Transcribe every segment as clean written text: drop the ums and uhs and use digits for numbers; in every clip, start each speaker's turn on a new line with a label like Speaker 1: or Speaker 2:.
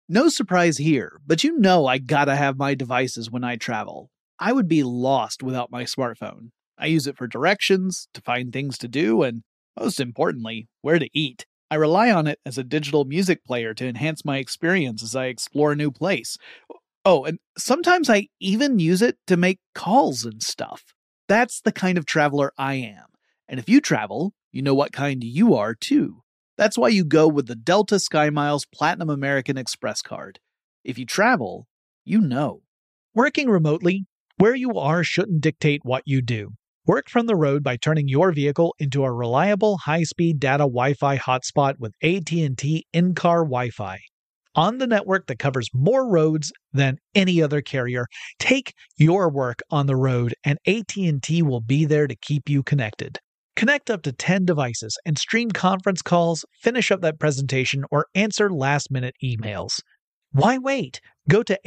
Speaker 1: No surprise here, but you know I gotta have my devices when I travel. I would be lost without my smartphone. I use it for directions, to find things to do, and most importantly, where to eat. I rely on it as a digital music player to enhance my experience as I explore a new place. Oh, and sometimes I even use it to make calls and stuff. That's the kind of traveler I am. And if you travel, you know what kind you are too. That's why you go with the Delta SkyMiles Platinum American Express card. If you travel, you know.
Speaker 2: Working remotely, where you are shouldn't dictate what you do. Work from the road by turning your vehicle into a reliable high-speed data Wi-Fi hotspot with AT&T in-car Wi-Fi. On the network that covers more roads than any other carrier, take your work on the road and AT&T will be there to keep you connected. Connect up to 10 devices and stream conference calls, finish up that presentation, or answer last-minute emails. Why wait? Go to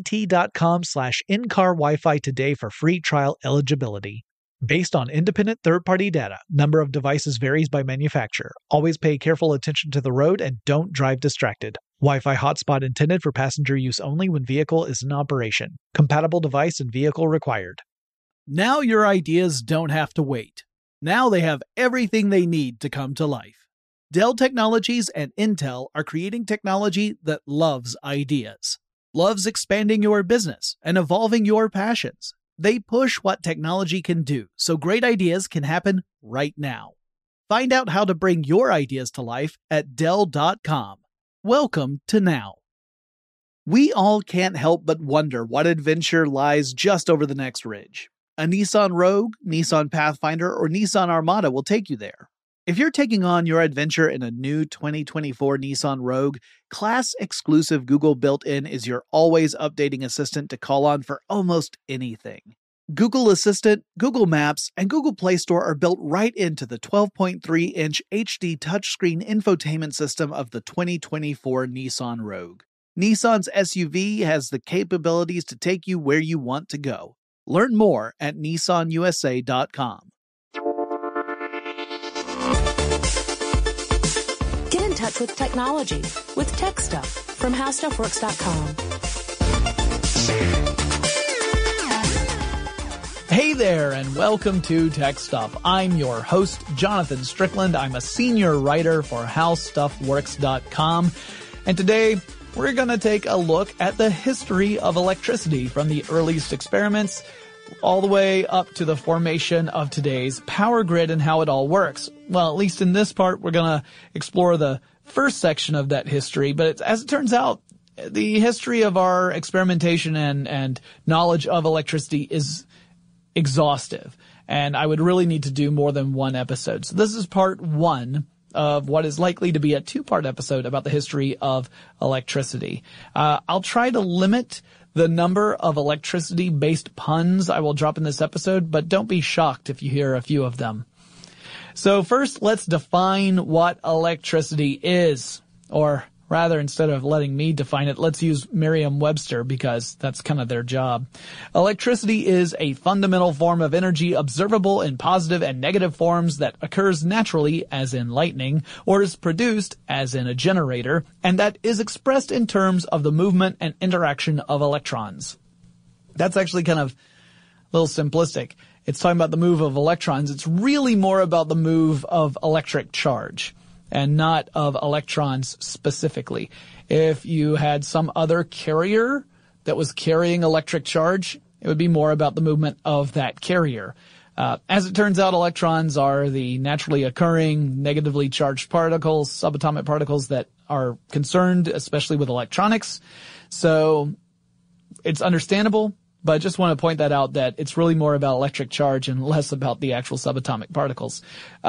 Speaker 2: att.com/in-car Wi-Fi today for free trial eligibility. Based on independent third-party data, number of devices varies by manufacturer. Always pay careful attention to the road and don't drive distracted. Wi-Fi hotspot intended for passenger use only when vehicle is in operation. Compatible device and vehicle required.
Speaker 1: Now your ideas don't have to wait. Now they have everything they need to come to life. Dell Technologies and Intel are creating technology that loves ideas, loves expanding your business and evolving your passions. They push what technology can do, so great ideas can happen right now. Find out how to bring your ideas to life at Dell.com. Welcome to Now. We all can't help but wonder what adventure lies just over the next ridge. A Nissan Rogue, Nissan Pathfinder, or Nissan Armada will take you there. If you're taking on your adventure in a new 2024 Nissan Rogue, class-exclusive Google built-in is your always updating assistant to call on for almost anything. Google Assistant, Google Maps, and Google Play Store are built right into the 12.3-inch HD touchscreen infotainment system of the 2024 Nissan Rogue. Nissan's SUV has the capabilities to take you where you want to go. Learn more at nissanusa.com.
Speaker 3: Get in touch with technology with Tech Stuff from HowStuffWorks.com.
Speaker 1: Hey there, and welcome to Tech Stuff. I'm your host, Jonathan Strickland. I'm a senior writer for HowStuffWorks.com. And today, we're going to take a look at the history of electricity from the earliest experiments all the way up to the formation of today's power grid and how it all works. Well, at least in this part, we're going to explore the first section of that history. But as it turns out, the history of our experimentation and knowledge of electricity is exhaustive. And I would really need to do more than one episode. So this is part one of what is likely to be a two-part episode about the history of electricity. I'll try to limit the number of electricity-based puns I will drop in this episode, but don't be shocked if you hear a few of them. So first, let's define what electricity is. Or rather, instead of letting me define it, let's use Merriam-Webster because that's kind of their job. Electricity is a fundamental form of energy observable in positive and negative forms that occurs naturally, as in lightning, or is produced, as in a generator, and that is expressed in terms of the movement and interaction of electrons. That's actually kind of a little simplistic. It's talking about the move of electrons. It's really more about the move of electric charge and not of electrons specifically. If you had some other carrier that was carrying electric charge, it would be more about the movement of that carrier. As it turns out, electrons are the naturally occurring negatively charged particles, subatomic particles that are concerned, especially with electronics. So it's understandable, but I just want to point that out that it's really more about electric charge and less about the actual subatomic particles.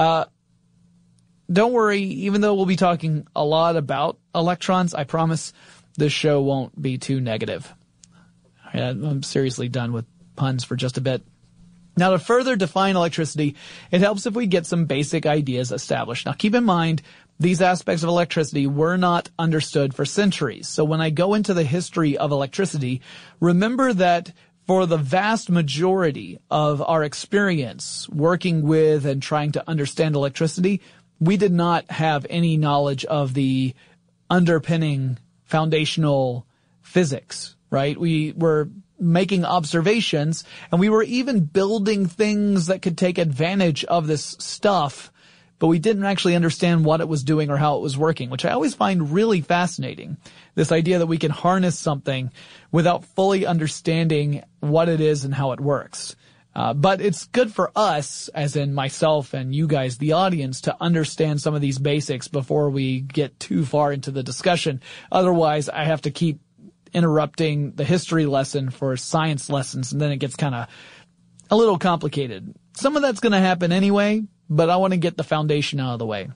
Speaker 1: Don't worry, even though we'll be talking a lot about electrons, I promise this show won't be too negative. I'm seriously done with puns for just a bit. Now, to further define electricity, it helps if we get some basic ideas established. Now, keep in mind, these aspects of electricity were not understood for centuries. So when I go into the history of electricity, remember that for the vast majority of our experience working with and trying to understand electricity, we did not have any knowledge of the underpinning foundational physics, right? We were making observations, and we were even building things that could take advantage of this stuff, but we didn't actually understand what it was doing or how it was working, which I always find really fascinating. This idea that we can harness something without fully understanding what it is and how it works. But it's good for us, as in myself and you guys, the audience, to understand some of these basics before we get too far into the discussion. Otherwise, I have to keep interrupting the history lesson for science lessons, and then it gets kind of a little complicated. Some of that's going to happen anyway, but I want to get the foundation out of the way.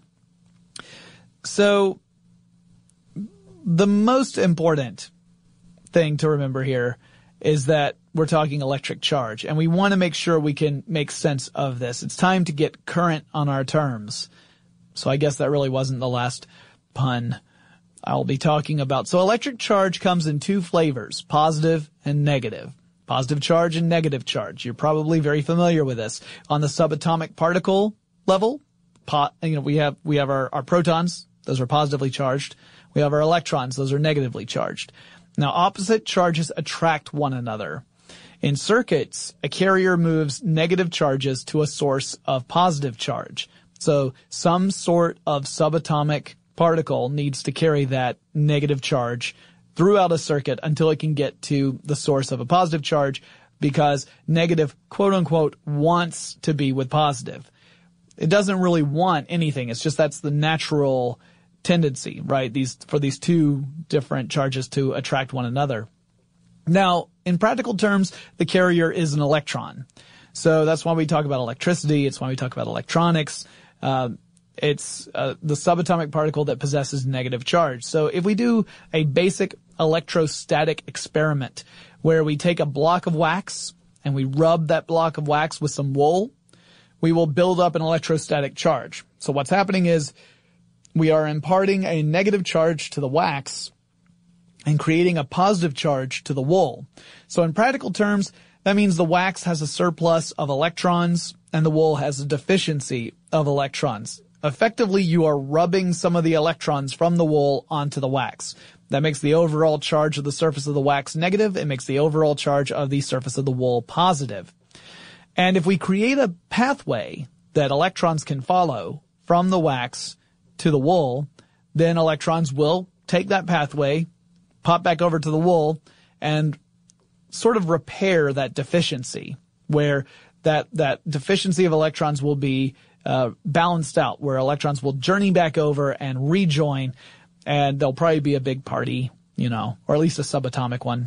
Speaker 1: So, the most important thing to remember here is that we're talking electric charge, and we want to make sure we can make sense of this. It's time to get current on our terms. So I guess that really wasn't the last pun I'll be talking about. So electric charge comes in two flavors, positive and negative. Positive charge and negative charge. You're probably very familiar with this. On the subatomic particle level, we have our protons, those are positively charged. We have our electrons, those are negatively charged. Now, opposite charges attract one another. In circuits, a carrier moves negative charges to a source of positive charge. So some sort of subatomic particle needs to carry that negative charge throughout a circuit until it can get to the source of a positive charge, because negative, quote unquote, wants to be with positive. It doesn't really want anything. It's just that's the natural tendency, right? For these two different charges to attract one another. Now, in practical terms, the carrier is an electron. So that's why we talk about electricity. It's why we talk about electronics. It's the subatomic particle that possesses negative charge. So if we do a basic electrostatic experiment where we take a block of wax and we rub that block of wax with some wool, we will build up an electrostatic charge. So what's happening is we are imparting a negative charge to the wax and creating a positive charge to the wool. So in practical terms, that means the wax has a surplus of electrons and the wool has a deficiency of electrons. Effectively, you are rubbing some of the electrons from the wool onto the wax. That makes the overall charge of the surface of the wax negative. It makes the overall charge of the surface of the wool positive. And if we create a pathway that electrons can follow from the wax to the wool, then electrons will take that pathway, pop back over to the wool, and sort of repair that deficiency, where that deficiency of electrons will be balanced out, where electrons will journey back over and rejoin, and there'll probably be a big party, or at least a subatomic one.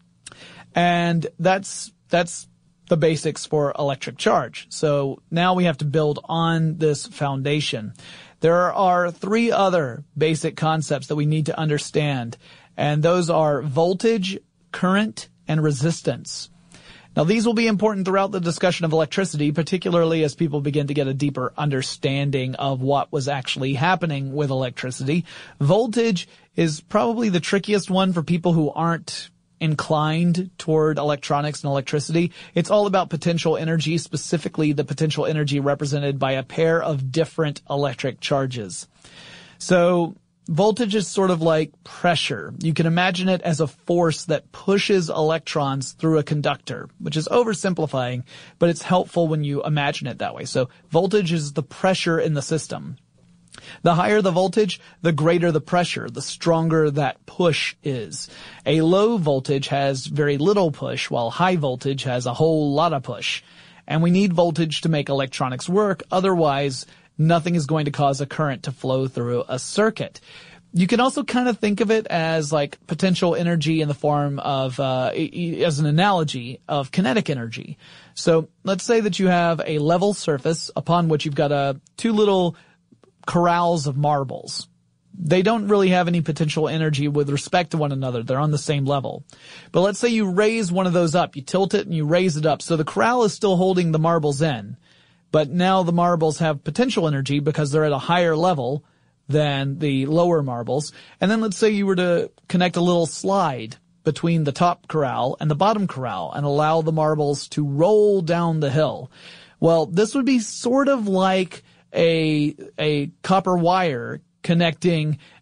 Speaker 1: And that's the basics for electric charge. So now we have to build on this foundation. There are three other basic concepts that we need to understand, and those are voltage, current, and resistance. Now, these will be important throughout the discussion of electricity, particularly as people begin to get a deeper understanding of what was actually happening with electricity. Voltage is probably the trickiest one for people who aren't inclined toward electronics and electricity. It's all about potential energy, specifically the potential energy represented by a pair of different electric charges. So voltage is sort of like pressure. You can imagine it as a force that pushes electrons through a conductor, which is oversimplifying, but it's helpful when you imagine it that way. So voltage is the pressure in the system. The higher the voltage, the greater the pressure, the stronger that push is. A low voltage has very little push, while high voltage has a whole lot of push. And we need voltage to make electronics work, otherwise nothing is going to cause a current to flow through a circuit. You can also kind of think of it as like potential energy in the form of, as an analogy of kinetic energy. So let's say that you have a level surface upon which you've got two little corrals of marbles. They don't really have any potential energy with respect to one another. They're on the same level. But let's say you raise one of those up. You tilt it and you raise it up. So the corral is still holding the marbles in. But now the marbles have potential energy because they're at a higher level than the lower marbles. And then let's say you were to connect a little slide between the top corral and the bottom corral and allow the marbles to roll down the hill. Well, this would be sort of like a copper wire connecting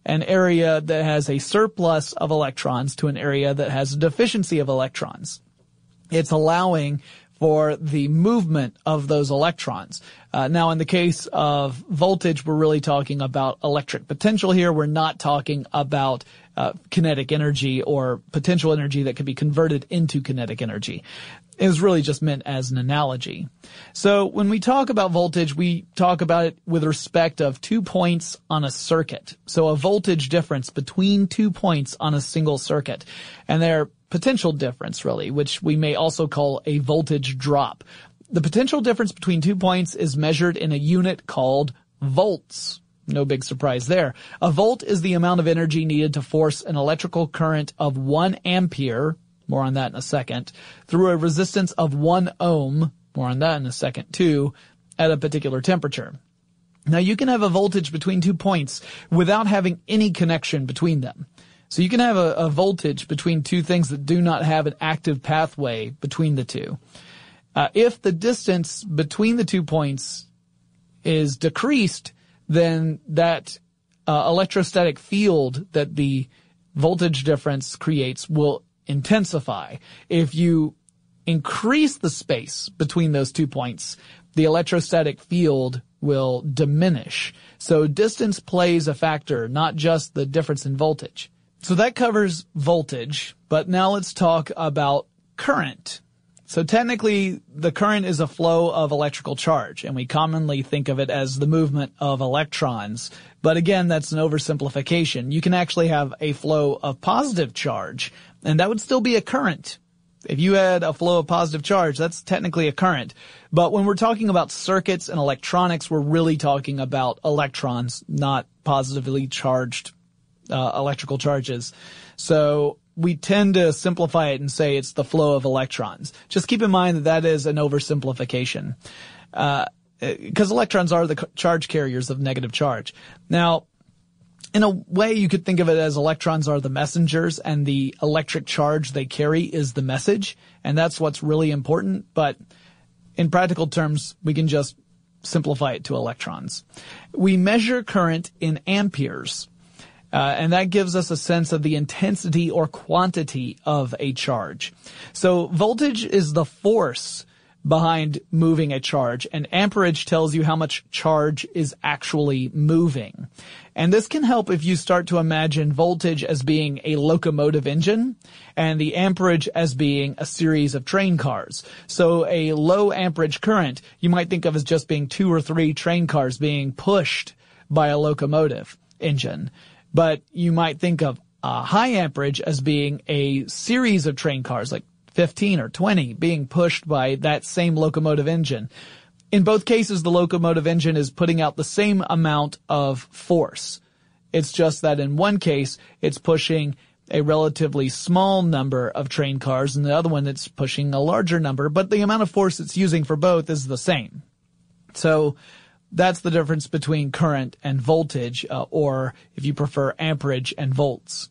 Speaker 1: an area that has a surplus of electrons to an area that has a deficiency of electrons. It's allowing for the movement of those electrons. Now, in the case of voltage, we're really talking about electric potential here. We're not talking about kinetic energy or potential energy that can be converted into kinetic energy. It was really just meant as an analogy. So when we talk about voltage, we talk about it with respect of 2 points on a circuit. So a voltage difference between 2 points on a single circuit. And their potential difference, really, which we may also call a voltage drop. The potential difference between 2 points is measured in a unit called volts. No big surprise there. A volt is the amount of energy needed to force an electrical current of 1 ampere, more on that in a second, through a resistance of 1 ohm, more on that in a second too, at a particular temperature. Now you can have a voltage between 2 points without having any connection between them. So you can have a voltage between two things that do not have an active pathway between the two. If the distance between the 2 points is decreased, then that electrostatic field that the voltage difference creates will intensify. If you increase the space between those 2 points, the electrostatic field will diminish. So distance plays a factor, not just the difference in voltage. So that covers voltage, but now let's talk about current. So technically, the current is a flow of electrical charge, and we commonly think of it as the movement of electrons. But again, that's an oversimplification. You can actually have a flow of positive charge, and that would still be a current. If you had a flow of positive charge, that's technically a current. But when we're talking about circuits and electronics, we're really talking about electrons, not positively charged electrical charges. So we tend to simplify it and say it's the flow of electrons. Just keep in mind that that is an oversimplification, because electrons are the charge carriers of negative charge. Now, in a way, you could think of it as electrons are the messengers and the electric charge they carry is the message, and that's what's really important. But in practical terms, we can just simplify it to electrons. We measure current in amperes. And that gives us a sense of the intensity or quantity of a charge. So voltage is the force behind moving a charge, and amperage tells you how much charge is actually moving. And this can help if you start to imagine voltage as being a locomotive engine and the amperage as being a series of train cars. So a low amperage current you might think of as just being 2 or 3 train cars being pushed by a locomotive engine. But you might think of high amperage as being a series of train cars, like 15 or 20, being pushed by that same locomotive engine. In both cases, the locomotive engine is putting out the same amount of force. It's just that in one case, it's pushing a relatively small number of train cars, and the other one it's pushing a larger number, but the amount of force it's using for both is the same. So that's the difference between current and voltage, or if you prefer, amperage and volts.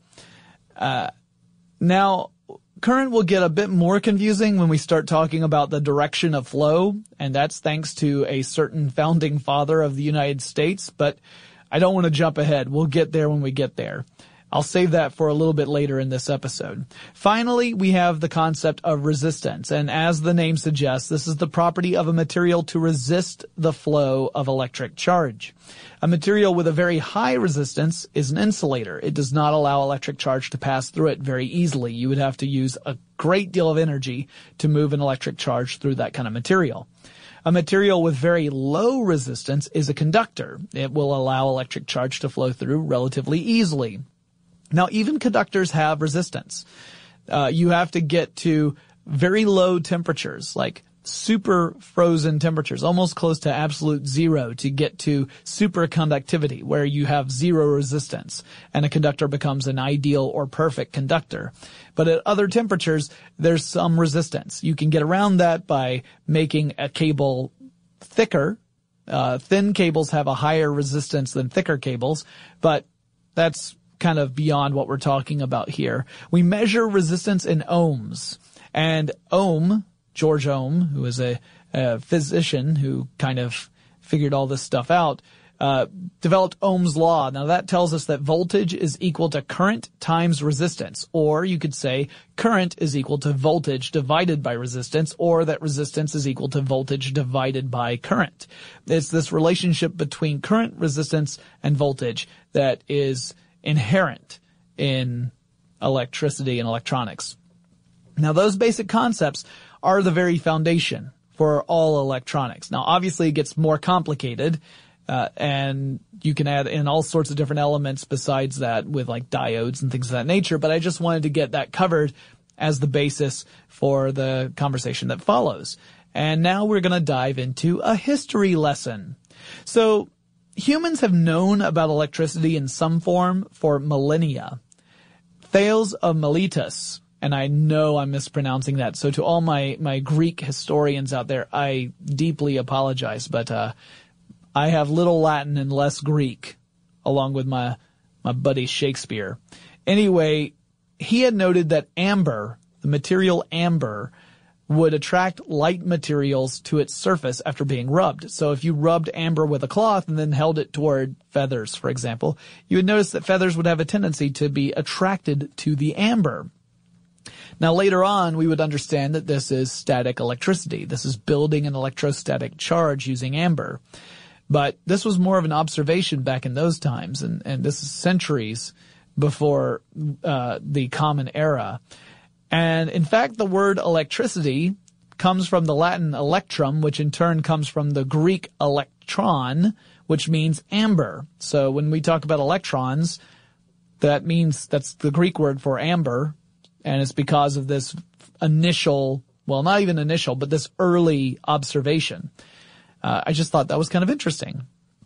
Speaker 1: Now, current will get a bit more confusing when we start talking about the direction of flow, and that's thanks to a certain founding father of the United States, but I don't want to jump ahead. We'll get there when we get there. I'll save that for a little bit later in this episode. Finally, we have the concept of resistance, and as the name suggests, this is the property of a material to resist the flow of electric charge. A material with a very high resistance is an insulator. It does not allow electric charge to pass through it very easily. You would have to use a great deal of energy to move an electric charge through that kind of material. A material with very low resistance is a conductor. It will allow electric charge to flow through relatively easily. Now, even conductors have resistance. You have to get to very low temperatures, like super frozen temperatures, almost close to absolute zero, to get to superconductivity, where you have zero resistance, and a conductor becomes an ideal or perfect conductor. But at other temperatures, there's some resistance. You can get around that by making a cable thicker. Thin cables have a higher resistance than thicker cables, but that's kind of beyond what we're talking about here. We measure resistance in ohms. And Ohm, George Ohm, who is a physician who kind of figured all this stuff out, developed Ohm's law. Now that tells us that voltage is equal to current times resistance, or you could say current is equal to voltage divided by resistance, or that resistance is equal to voltage divided by current. It's this relationship between current, resistance, and voltage that is inherent in electricity and electronics. Now those basic concepts are the very foundation for all electronics. Now obviously it gets more complicated, and you can add in all sorts of different elements besides that with like diodes and things of that nature, but I just wanted to get that covered as the basis for the conversation that follows. And now we're going to dive into a history lesson. So humans have known about electricity in some form for millennia. Thales of Miletus, and I know I'm mispronouncing that, so to all my Greek historians out there, I deeply apologize, but I have little Latin and less Greek, along with my buddy Shakespeare. Anyway, he had noted that amber, the material amber, would attract light materials to its surface after being rubbed. So if you rubbed amber with a cloth and then held it toward feathers, for example, you would notice that feathers would have a tendency to be attracted to the amber. Now later on, we would understand that this is static electricity. This is building an electrostatic charge using amber. But this was more of an observation back in those times, and this is centuries before the Common Era. And in fact, the word electricity comes from the Latin electrum, which in turn comes from the Greek electron, which means amber. So when we talk about electrons, that means that's the Greek word for amber, and it's because of this initial, well, not even initial, but this early observation. I just thought that was kind of interesting.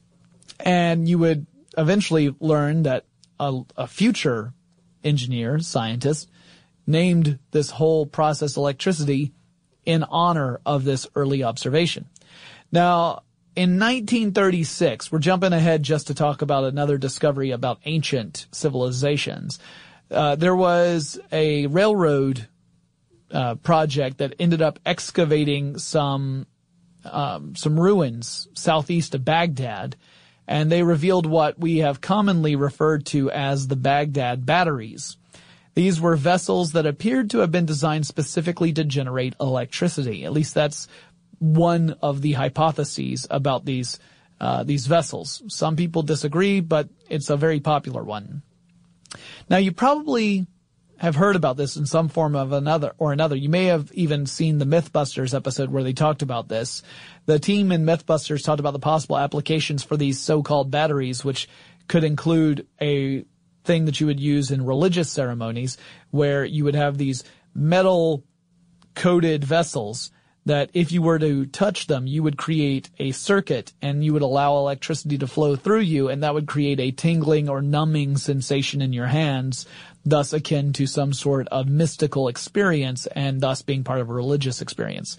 Speaker 1: And you would eventually learn that a future engineer, scientist, named this whole process electricity in honor of this early observation. Now, in 1936, we're jumping ahead just to talk about another discovery about ancient civilizations. There was a railroad project that ended up excavating some ruins southeast of Baghdad, and they revealed what we have commonly referred to as the Baghdad batteries. These were vessels that appeared to have been designed specifically to generate electricity. At least that's one of the hypotheses about these vessels. Some people disagree, but it's a very popular one. Now, you probably have heard about this in some form of another. You may have even seen the Mythbusters episode where they talked about this. The team in Mythbusters talked about the possible applications for these so-called batteries, which could include a thing that you would use in religious ceremonies, where you would have these metal-coated vessels that if you were to touch them, you would create a circuit and you would allow electricity to flow through you, and that would create a tingling or numbing sensation in your hands, thus akin to some sort of mystical experience and thus being part of a religious experience.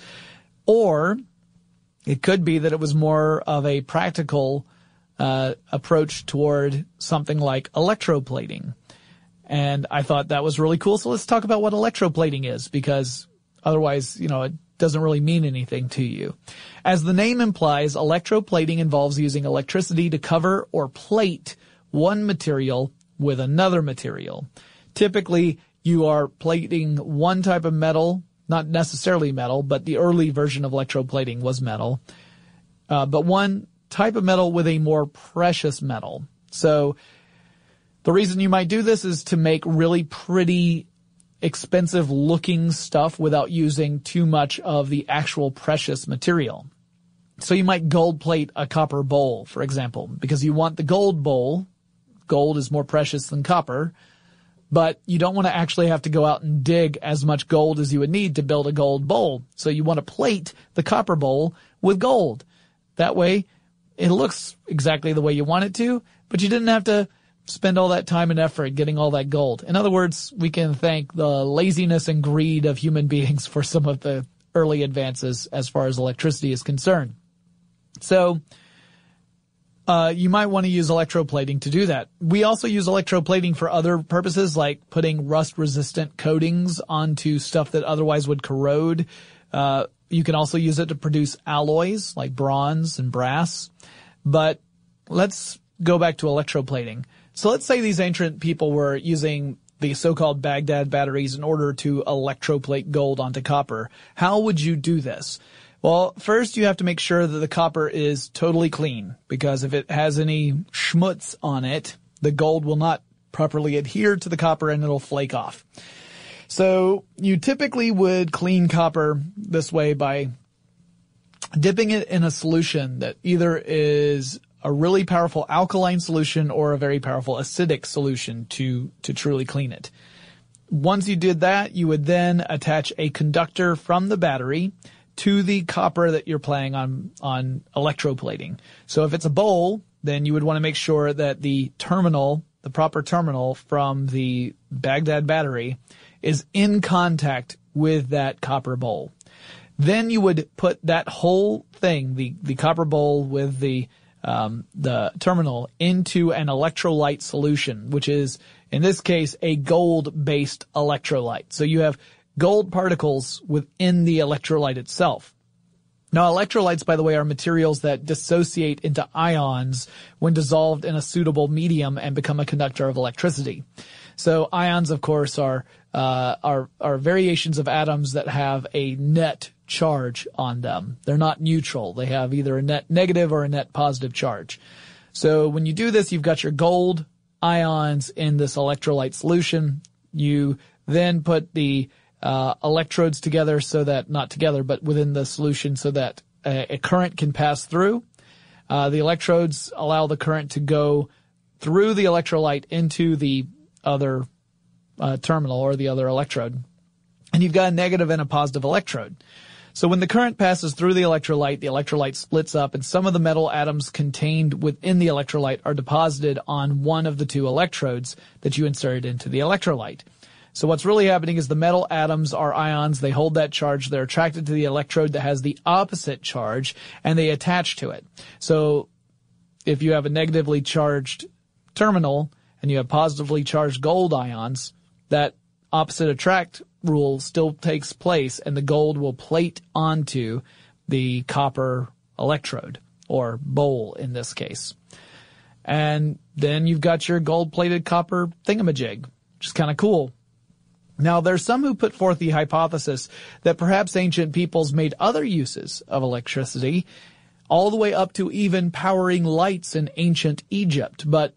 Speaker 1: Or it could be that it was more of a practical approach toward something like electroplating. And I thought that was really cool. So let's talk about what electroplating is, because otherwise, it doesn't really mean anything to you. As the name implies, electroplating involves using electricity to cover or plate one material with another material. Typically, you are plating one type of metal, not necessarily metal, but the early version of electroplating was metal, but one type of metal with a more precious metal. So the reason you might do this is to make really pretty, expensive looking stuff without using too much of the actual precious material. So you might gold plate a copper bowl, for example, because you want the gold bowl. Gold is more precious than copper, but you don't want to actually have to go out and dig as much gold as you would need to build a gold bowl. So you want to plate the copper bowl with gold. That way it looks exactly the way you want it to, but you didn't have to spend all that time and effort getting all that gold. In other words, we can thank the laziness and greed of human beings for some of the early advances as far as electricity is concerned. So you might want to use electroplating to do that. We also use electroplating for other purposes, like putting rust-resistant coatings onto stuff that otherwise would corrode. You can also use it to produce alloys like bronze and brass. But let's go back to electroplating. So let's say these ancient people were using the so-called Baghdad batteries in order to electroplate gold onto copper. How would you do this? Well, first you have to make sure that the copper is totally clean, because if it has any schmutz on it, the gold will not properly adhere to the copper and it'll flake off. So you typically would clean copper this way by dipping it in a solution that either is a really powerful alkaline solution or a very powerful acidic solution to truly clean it. Once you did that, you would then attach a conductor from the battery to the copper that you're planning on electroplating. So if it's a bowl, then you would want to make sure that the proper terminal from the Baghdad battery is in contact with that copper bowl. Then you would put that whole thing, the copper bowl with the terminal, into an electrolyte solution, which is, in this case, a gold-based electrolyte. So you have gold particles within the electrolyte itself. Now, electrolytes, by the way, are materials that dissociate into ions when dissolved in a suitable medium and become a conductor of electricity. So ions, of course, are variations of atoms that have a net charge on them. They're not neutral. They have either a net negative or a net positive charge. So when you do this, you've got your gold ions in this electrolyte solution. You then put the electrodes together so that, not together, but within the solution so that a current can pass through. The electrodes allow the current to go through the electrolyte into the other terminal or the other electrode. And you've got a negative and a positive electrode. So when the current passes through the electrolyte splits up, and some of the metal atoms contained within the electrolyte are deposited on one of the two electrodes that you inserted into the electrolyte. So what's really happening is the metal atoms are ions. They hold that charge. They're attracted to the electrode that has the opposite charge, and they attach to it. So if you have a negatively charged terminal and you have positively charged gold ions, that opposite attract rule still takes place, and the gold will plate onto the copper electrode, or bowl in this case. And then you've got your gold-plated copper thingamajig, which is kind of cool. Now, there's some who put forth the hypothesis that perhaps ancient peoples made other uses of electricity, all the way up to even powering lights in ancient Egypt. But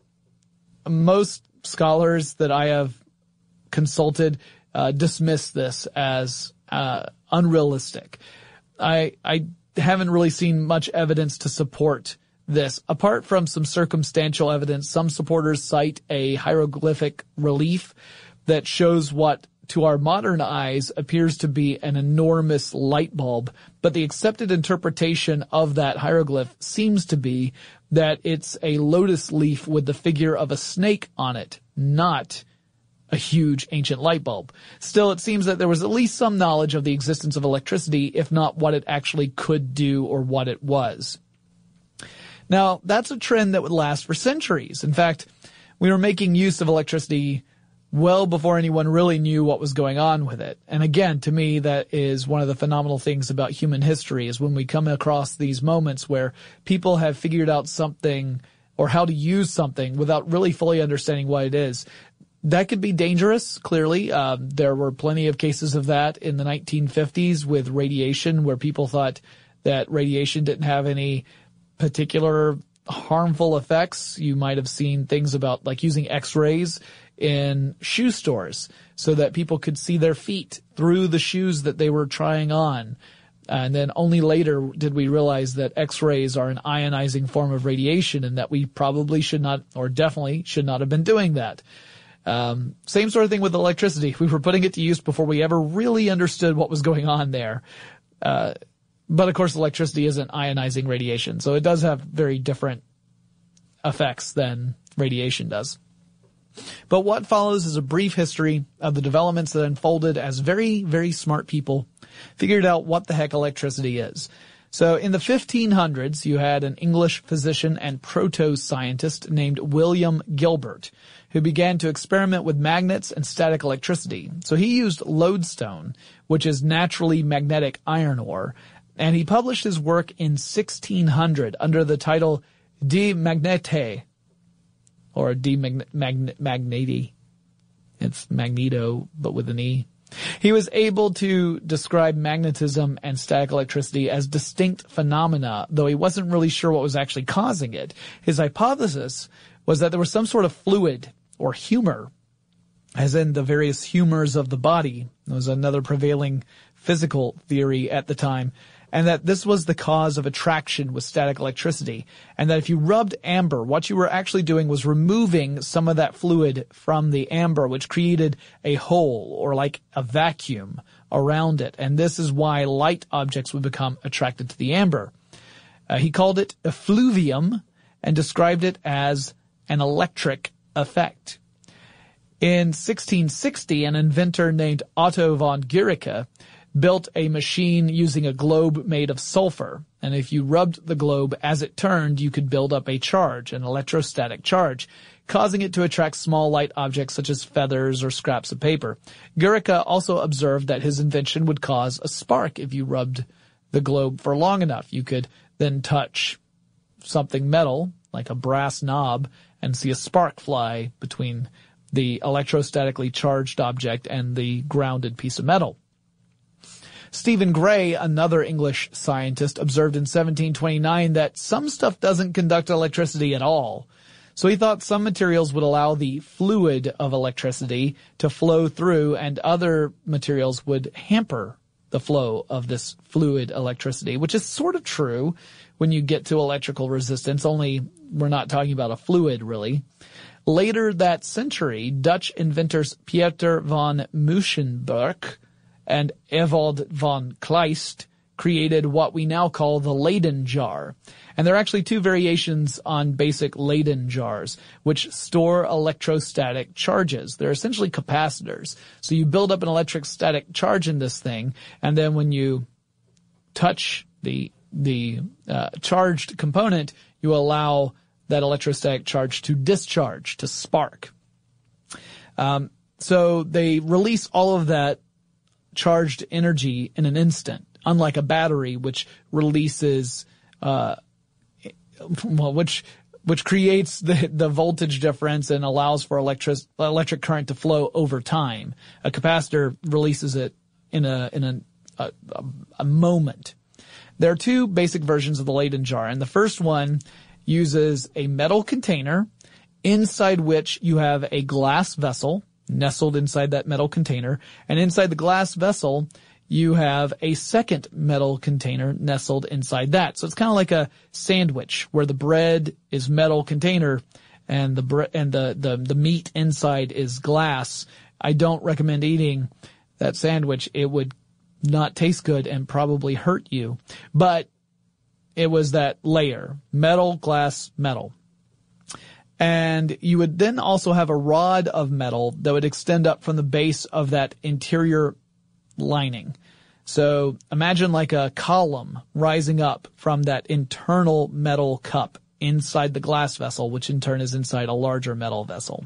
Speaker 1: most scholars that I have consulted dismiss this as unrealistic. I haven't really seen much evidence to support this. Apart from some circumstantial evidence, some supporters cite a hieroglyphic relief that shows what to our modern eyes appears to be an enormous light bulb, but the accepted interpretation of that hieroglyph seems to be that it's a lotus leaf with the figure of a snake on it, not a huge ancient light bulb. Still, it seems that there was at least some knowledge of the existence of electricity, if not what it actually could do or what it was. Now, that's a trend that would last for centuries. In fact, we were making use of electricity well before anyone really knew what was going on with it. And again, to me, that is one of the phenomenal things about human history, is when we come across these moments where people have figured out something or how to use something without really fully understanding what it is. That could be dangerous, clearly. There were plenty of cases of that in the 1950s with radiation, where people thought that radiation didn't have any particular harmful effects. You might have seen things about like using X-rays in shoe stores so that people could see their feet through the shoes that they were trying on. And then only later did we realize that X-rays are an ionizing form of radiation, and that we probably should not, or definitely should not have been doing that. Same sort of thing with electricity. We were putting it to use before we ever really understood what was going on there. But of course, electricity isn't ionizing radiation, so it does have very different effects than radiation does. But what follows is a brief history of the developments that unfolded as very, very smart people figured out what the heck electricity is. So in the 1500s, you had an English physician and proto-scientist named William Gilbert, who began to experiment with magnets and static electricity. So he used lodestone, which is naturally magnetic iron ore, and he published his work in 1600 under the title De Magnete, or De Magneti. It's Magneto, but with an E. He was able to describe magnetism and static electricity as distinct phenomena, though he wasn't really sure what was actually causing it. His hypothesis was that there was some sort of fluid or humor, as in the various humors of the body. It was another prevailing physical theory at the time, and that this was the cause of attraction with static electricity, and that if you rubbed amber, what you were actually doing was removing some of that fluid from the amber, which created a hole or like a vacuum around it, and this is why light objects would become attracted to the amber. He called it effluvium and described it as an electric effect. In 1660, an inventor named Otto von Guericke built a machine using a globe made of sulfur, and if you rubbed the globe as it turned, you could build up a charge, an electrostatic charge, causing it to attract small light objects such as feathers or scraps of paper. Guericke also observed that his invention would cause a spark if you rubbed the globe for long enough. You could then touch something metal, like a brass knob, and see a spark fly between the electrostatically charged object and the grounded piece of metal. Stephen Gray, another English scientist, observed in 1729 that some stuff doesn't conduct electricity at all. So he thought some materials would allow the fluid of electricity to flow through, and other materials would hamper the flow of this fluid electricity, which is sort of true when you get to electrical resistance, only we're not talking about a fluid really. Later that century, Dutch inventors Pieter van Musschenbroek and Ewald von Kleist created what we now call the Leyden jar. And there are actually two variations on basic Leyden jars, which store electrostatic charges. They're essentially capacitors. So you build up an electrostatic charge in this thing, and then when you touch the charged component, you allow that electrostatic charge to discharge, to spark. So they release all of that charged energy in an instant, unlike a battery, which releases, which creates the voltage difference and allows for electric current to flow over time. A capacitor releases it in a moment. There are two basic versions of the Leyden jar, and the first one uses a metal container inside which you have a glass vessel nestled inside that metal container, and inside the glass vessel you have a second metal container nestled inside that. So it's kind of like a sandwich where the bread is metal container and the meat inside is glass. I don't recommend eating that sandwich. It would not taste good and probably hurt you. But it was that layer, metal, glass, metal. And you would then also have a rod of metal that would extend up from the base of that interior lining. So imagine like a column rising up from that internal metal cup inside the glass vessel, which in turn is inside a larger metal vessel.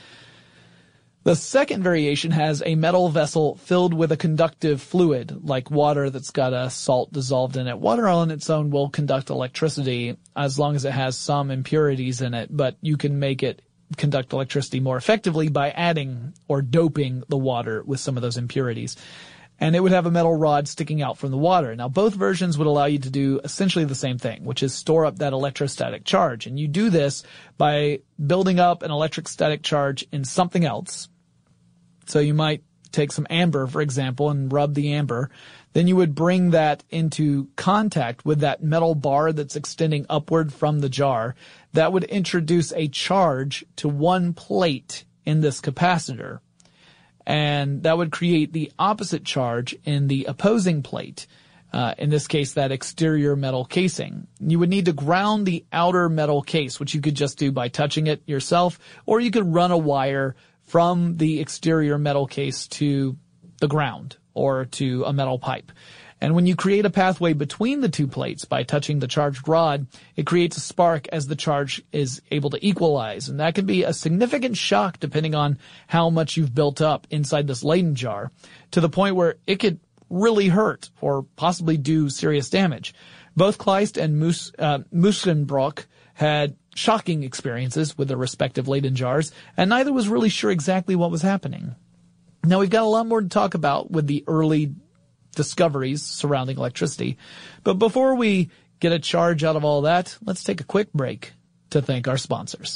Speaker 1: The second variation has a metal vessel filled with a conductive fluid, like water that's got a salt dissolved in it. Water on its own will conduct electricity as long as it has some impurities in it, but you can make it conduct electricity more effectively by adding or doping the water with some of those impurities. And it would have a metal rod sticking out from the water. Now, both versions would allow you to do essentially the same thing, which is store up that electrostatic charge. And you do this by building up an electrostatic charge in something else. So you might take some amber, for example, and rub the amber. Then you would bring that into contact with that metal bar that's extending upward from the jar. That would introduce a charge to one plate in this capacitor. And that would create the opposite charge in the opposing plate. In this case, that exterior metal casing. You would need to ground the outer metal case, which you could just do by touching it yourself, or you could run a wire from the exterior metal case to the ground or to a metal pipe. And when you create a pathway between the two plates by touching the charged rod, it creates a spark as the charge is able to equalize. And that can be a significant shock depending on how much you've built up inside this Leyden jar, to the point where it could really hurt or possibly do serious damage. Both Kleist and Musschenbroek had shocking experiences with their respective Leyden jars, and neither was really sure exactly what was happening. Now, we've got a lot more to talk about with the early discoveries surrounding electricity, but before we get a charge out of all that, let's take a quick break to thank our sponsors.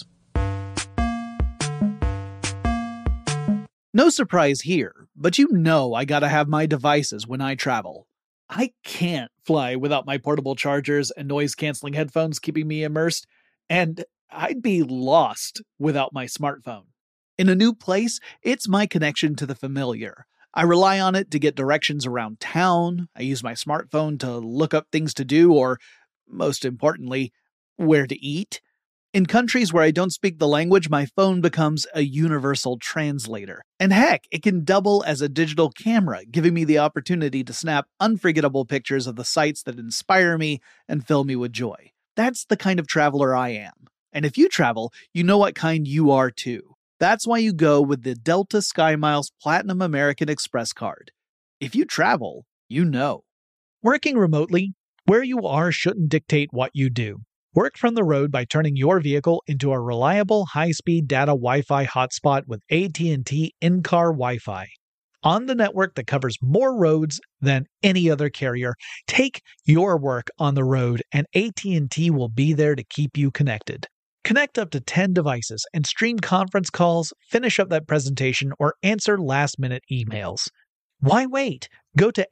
Speaker 2: No surprise here, but you know I gotta have my devices when I travel. I can't fly without my portable chargers and noise-canceling headphones keeping me immersed, and I'd be lost without my smartphone. In a new place, it's my connection to the familiar. I rely on it to get directions around town, I use my smartphone to look up things to do, or, most importantly, where to eat. In countries where I don't speak the language, my phone becomes a universal translator. And heck, it can double as a digital camera, giving me the opportunity to snap unforgettable pictures of the sights that inspire me and fill me with joy. That's the kind of traveler I am. And if you travel, you know what kind you are too. That's why you go with the Delta SkyMiles Platinum American Express card. If you travel, you know. Working remotely, where you are shouldn't dictate what you do. Work from the road by turning your vehicle into a reliable high-speed data Wi-Fi hotspot with AT&T in-car Wi-Fi. On the network that covers more roads than any other carrier, take your work on the road and AT&T will be there to keep you connected. Connect up to 10 devices and stream conference calls, finish up that presentation, or answer last-minute emails. Why wait? Go to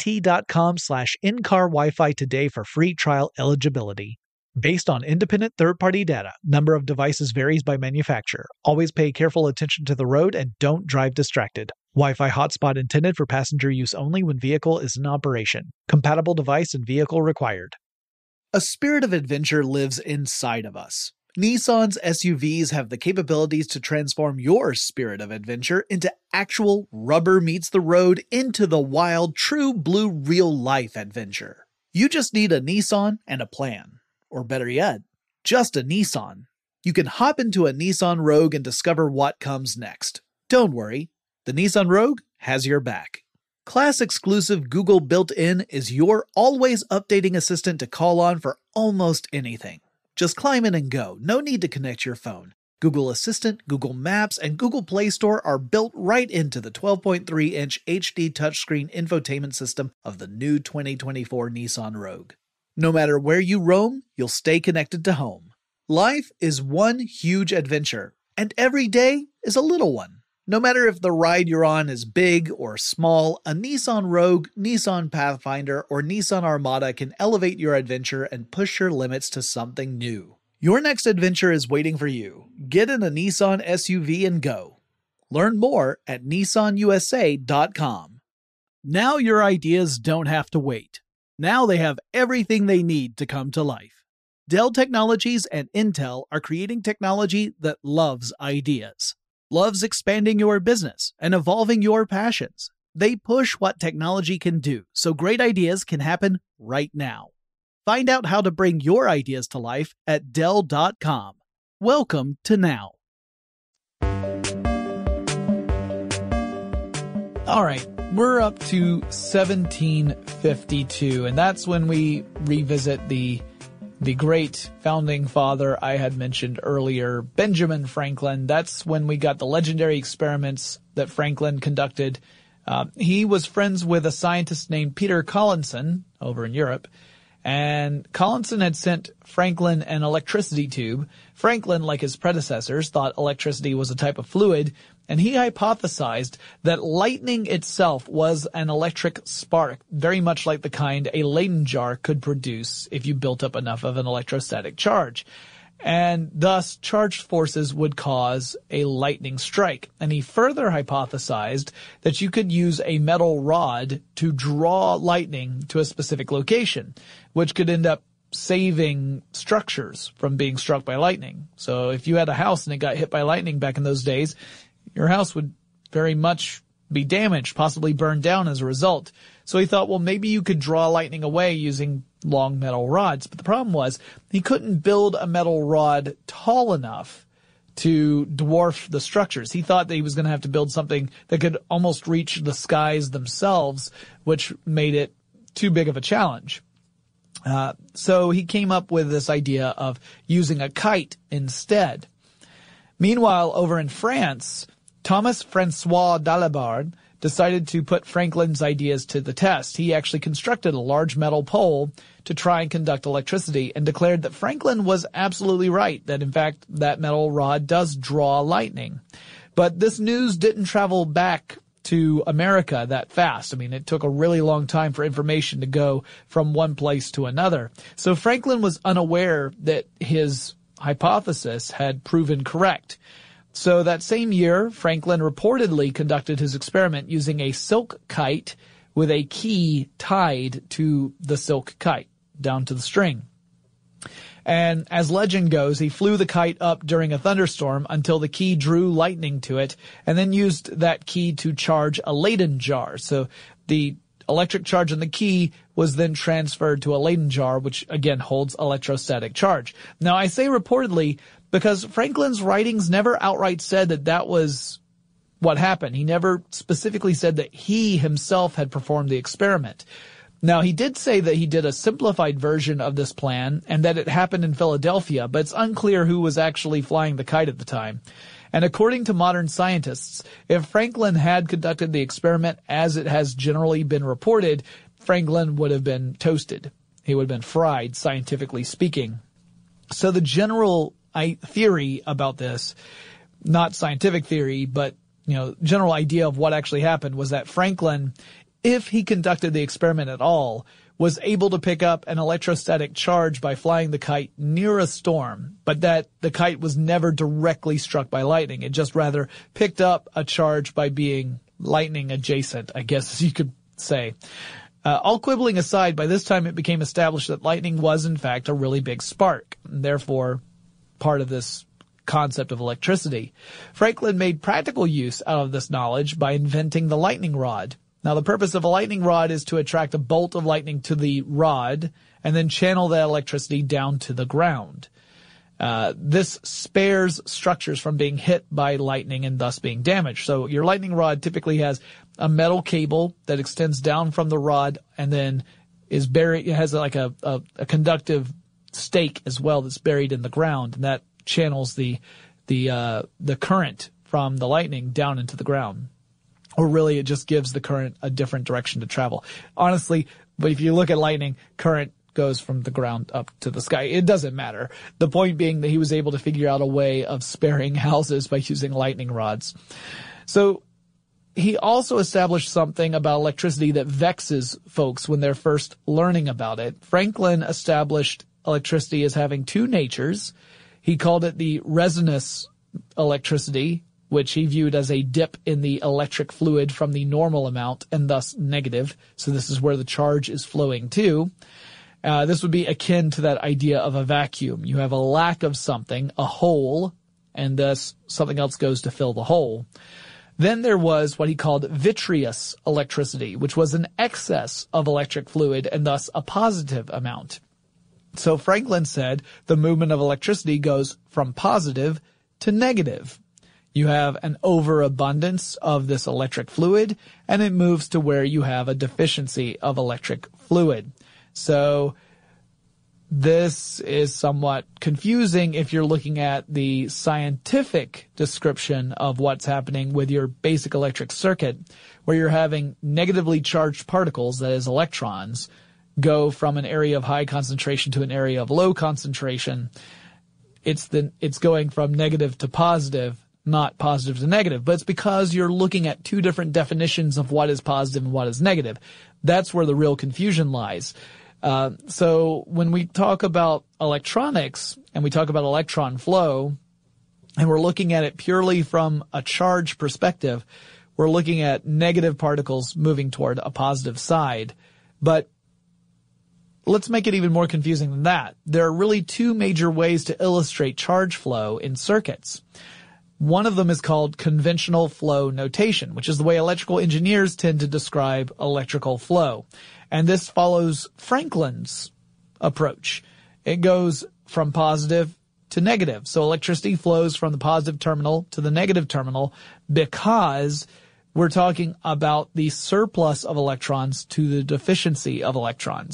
Speaker 2: att.com/in-car Wi-Fi today for free trial eligibility. Based on independent third-party data, number of devices varies by manufacturer. Always pay careful attention to the road and don't drive distracted. Wi-Fi hotspot intended for passenger use only when vehicle is in operation. Compatible device and vehicle required. A spirit of adventure lives inside of us. Nissan's SUVs have the capabilities to transform your spirit of adventure into actual rubber meets the road into the wild, true blue real-life adventure. You just need a Nissan and a plan. Or better yet, just a Nissan. You can hop into a Nissan Rogue and discover what comes next. Don't worry, the Nissan Rogue has your back. Class-exclusive Google built-in is your always updating assistant to call on for almost anything. Just climb in and go, no need to connect your phone. Google Assistant, Google Maps, and Google Play Store are built right into the 12.3-inch HD touchscreen infotainment system of the new 2024 Nissan Rogue. No matter where you roam, you'll stay connected to home. Life is one huge adventure, and every day is a little one. No matter if the ride you're on is big or small, a Nissan Rogue, Nissan Pathfinder, or Nissan Armada can elevate your adventure and push your limits to something new. Your next adventure is waiting for you. Get in a Nissan SUV and go. Learn more at nissanusa.com. Now your ideas don't have to wait. Now they have everything they need to come to life. Dell Technologies and Intel are creating technology that loves ideas, loves expanding your business and evolving your passions. They push what technology can do, so great ideas can happen right now. Find out how to bring your ideas to life at Dell.com. Welcome to now.
Speaker 1: All right. We're up to 1752, and that's when we revisit the great founding father I had mentioned earlier, Benjamin Franklin. That's when we got the legendary experiments that Franklin conducted. He was friends with a scientist named Peter Collinson over in Europe, and Collinson had sent Franklin an electricity tube. Franklin, like his predecessors, thought electricity was a type of fluid, and he hypothesized that lightning itself was an electric spark, very much like the kind a Leyden jar could produce if you built up enough of an electrostatic charge. And thus, charged forces would cause a lightning strike. And he further hypothesized that you could use a metal rod to draw lightning to a specific location, which could end up saving structures from being struck by lightning. So if you had a house and it got hit by lightning back in those days, your house would very much be damaged, possibly burned down as a result. So he thought, well, maybe you could draw lightning away using long metal rods. But the problem was he couldn't build a metal rod tall enough to dwarf the structures. He thought that he was going to have to build something that could almost reach the skies themselves, which made it too big of a challenge. So he came up with this idea of using a kite instead. Meanwhile, over in France, Thomas Francois Dalibard decided to put Franklin's ideas to the test. He actually constructed a large metal pole to try and conduct electricity and declared that Franklin was absolutely right, that in fact that metal rod does draw lightning. But this news didn't travel back to America that fast. I mean, it took a really long time for information to go from one place to another. So Franklin was unaware that his hypothesis had proven correct. So that same year, Franklin reportedly conducted his experiment using a silk kite with a key tied to the silk kite down to the string. And as legend goes, he flew the kite up during a thunderstorm until the key drew lightning to it, and then used that key to charge a Leyden jar. So the electric charge in the key was then transferred to a Leyden jar, which again holds electrostatic charge. Now I say reportedly because Franklin's writings never outright said that that was what happened. He never specifically said that he himself had performed the experiment. Now, he did say that he did a simplified version of this plan and that it happened in Philadelphia, but it's unclear who was actually flying the kite at the time. And according to modern scientists, if Franklin had conducted the experiment as it has generally been reported, Franklin would have been toasted. He would have been fried, scientifically speaking. So the general theory about this, not scientific theory, but general idea of what actually happened was that Franklin, if he conducted the experiment at all, was able to pick up an electrostatic charge by flying the kite near a storm, but that the kite was never directly struck by lightning. It just rather picked up a charge by being lightning adjacent, I guess you could say. All quibbling aside, by this time it became established that lightning was in fact a really big spark, and therefore part of this concept of electricity. Franklin made practical use out of this knowledge by inventing the lightning rod. Now, the purpose of a lightning rod is to attract a bolt of lightning to the rod and then channel that electricity down to the ground. This spares structures from being hit by lightning and thus being damaged. So your lightning rod typically has a metal cable that extends down from the rod and then is buried. It has like a conductive stake as well that's buried in the ground, and that channels the current from the lightning down into the ground. Or really, it just gives the current a different direction to travel. Honestly, but if you look at lightning, current goes from the ground up to the sky. It doesn't matter. The point being that he was able to figure out a way of sparing houses by using lightning rods. So he also established something about electricity that vexes folks when they're first learning about it. Franklin established electricity as having two natures. He called it the resonance electricity, which he viewed as a dip in the electric fluid from the normal amount and thus negative. So this is where the charge is flowing to. This would be akin to that idea of a vacuum. You have a lack of something, a hole, and thus something else goes to fill the hole. Then there was what he called vitreous electricity, which was an excess of electric fluid and thus a positive amount. So Franklin said the movement of electricity goes from positive to negative. You have an overabundance of this electric fluid, and it moves to where you have a deficiency of electric fluid. So this is somewhat confusing if you're looking at the scientific description of what's happening with your basic electric circuit, where you're having negatively charged particles, that is electrons, go from an area of high concentration to an area of low concentration. It's going from negative to positive, not positive to negative, but it's because you're looking at two different definitions of what is positive and what is negative. That's where the real confusion lies. So when we talk about electronics and we talk about electron flow, and we're looking at it purely from a charge perspective, we're looking at negative particles moving toward a positive side. But let's make it even more confusing than that. There are really two major ways to illustrate charge flow in circuits. One of them is called conventional flow notation, which is the way electrical engineers tend to describe electrical flow. And this follows Franklin's approach. It goes from positive to negative. So electricity flows from the positive terminal to the negative terminal because we're talking about the surplus of electrons to the deficiency of electrons.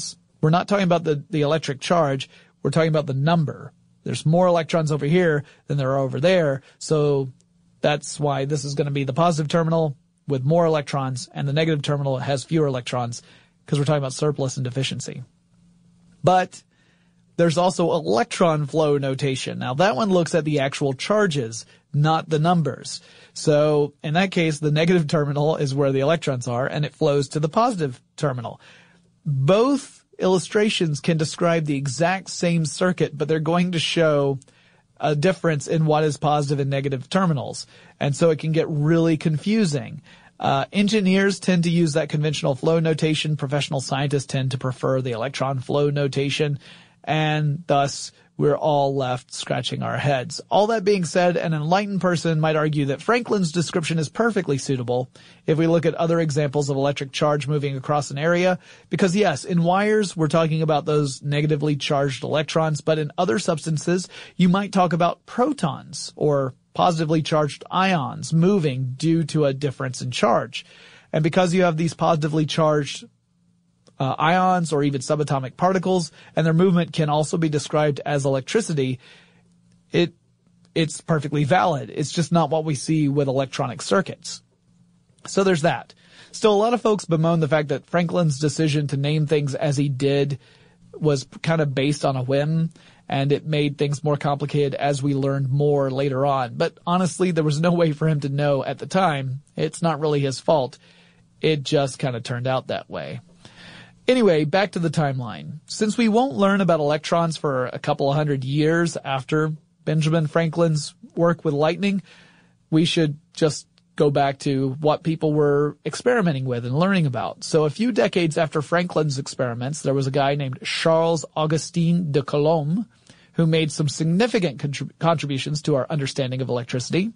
Speaker 1: we're not talking about the electric charge. We're talking about the number. There's more electrons over here than there are over there. So that's why this is going to be the positive terminal with more electrons, and the negative terminal has fewer electrons, because we're talking about surplus and deficiency. But there's also electron flow notation. Now that one looks at the actual charges, not the numbers. So in that case, the negative terminal is where the electrons are, and it flows to the positive terminal. Both illustrations can describe the exact same circuit, but they're going to show a difference in what is positive and negative terminals. And so it can get really confusing. Engineers tend to use that conventional flow notation. Professional scientists tend to prefer the electron flow notation. And thus, we're all left scratching our heads. All that being said, an enlightened person might argue that Franklin's description is perfectly suitable if we look at other examples of electric charge moving across an area. Because yes, in wires, we're talking about those negatively charged electrons, but in other substances, you might talk about protons or positively charged ions moving due to a difference in charge. And because you have these positively charged ions or even subatomic particles, and their movement can also be described as electricity, it's perfectly valid. It's just not what we see with electronic circuits. So there's that. Still, a lot of folks bemoan the fact that Franklin's decision to name things as he did was kind of based on a whim, and it made things more complicated as we learned more later on. But honestly, there was no way for him to know at the time. It's not really his fault. It just kind of turned out that way. Anyway, back to the timeline. Since we won't learn about electrons for a couple of hundred years after Benjamin Franklin's work with lightning, we should just go back to what people were experimenting with and learning about. So a few decades after Franklin's experiments, there was a guy named Charles Augustin de Coulomb who made some significant contributions to our understanding of electricity.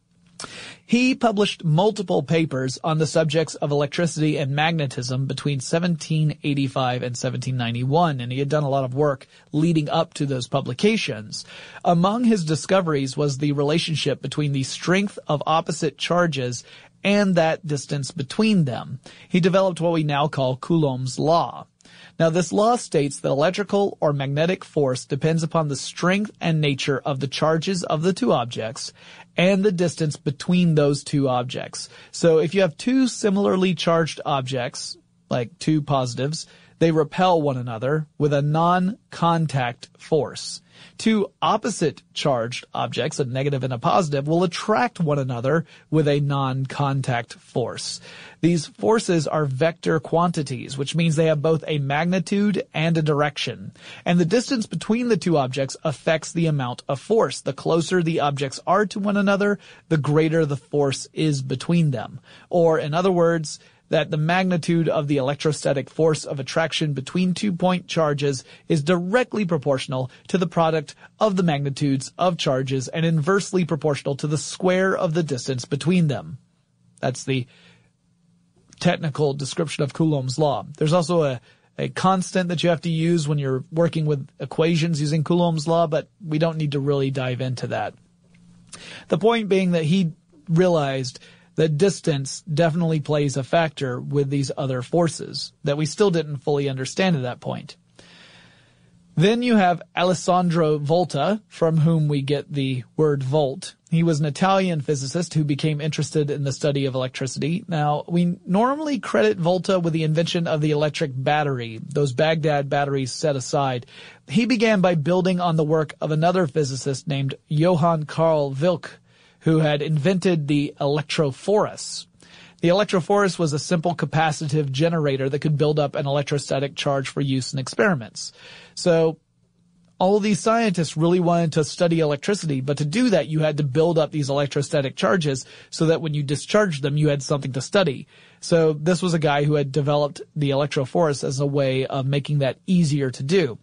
Speaker 1: He published multiple papers on the subjects of electricity and magnetism between 1785 and 1791, and he had done a lot of work leading up to those publications. Among his discoveries was the relationship between the strength of opposite charges and that distance between them. He developed what we now call Coulomb's law. Now, this law states that electrical or magnetic force depends upon the strength and nature of the charges of the two objects and the distance between those two objects. So if you have two similarly charged objects, like two positives, they repel one another with a non-contact force. Two opposite charged objects, a negative and a positive, will attract one another with a non-contact force. These forces are vector quantities, which means they have both a magnitude and a direction. And the distance between the two objects affects the amount of force. The closer the objects are to one another, the greater the force is between them. Or, in other words, that the magnitude of the electrostatic force of attraction between 2-point charges is directly proportional to the product of the magnitudes of charges and inversely proportional to the square of the distance between them. That's the technical description of Coulomb's law. There's also a constant that you have to use when you're working with equations using Coulomb's law, but we don't need to really dive into that. The point being that he realized that distance definitely plays a factor with these other forces that we still didn't fully understand at that point. Then you have Alessandro Volta, from whom we get the word volt. He was an Italian physicist who became interested in the study of electricity. Now, we normally credit Volta with the invention of the electric battery, those Baghdad batteries set aside. He began by building on the work of another physicist named Johann Carl Wilcke, who had invented the electrophorus. The electrophorus was a simple capacitive generator that could build up an electrostatic charge for use in experiments. So all of these scientists really wanted to study electricity, but to do that you had to build up these electrostatic charges so that when you discharged them you had something to study. So this was a guy who had developed the electrophorus as a way of making that easier to do.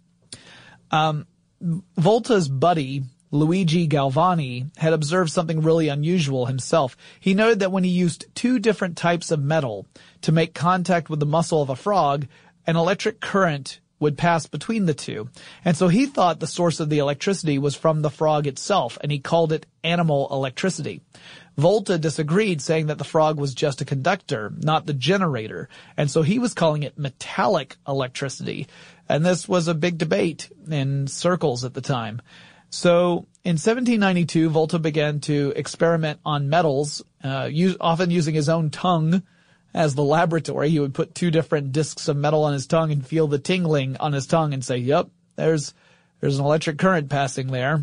Speaker 1: Volta's buddy Luigi Galvani had observed something really unusual himself. He noted that when he used two different types of metal to make contact with the muscle of a frog, an electric current would pass between the two. And so he thought the source of the electricity was from the frog itself, and he called it animal electricity. Volta disagreed, saying that the frog was just a conductor, not the generator, and so he was calling it metallic electricity. And this was a big debate in circles at the time. So in 1792, Volta began to experiment on metals, often using his own tongue as the laboratory. He would put two different discs of metal on his tongue and feel the tingling on his tongue and say, yep, there's an electric current passing there.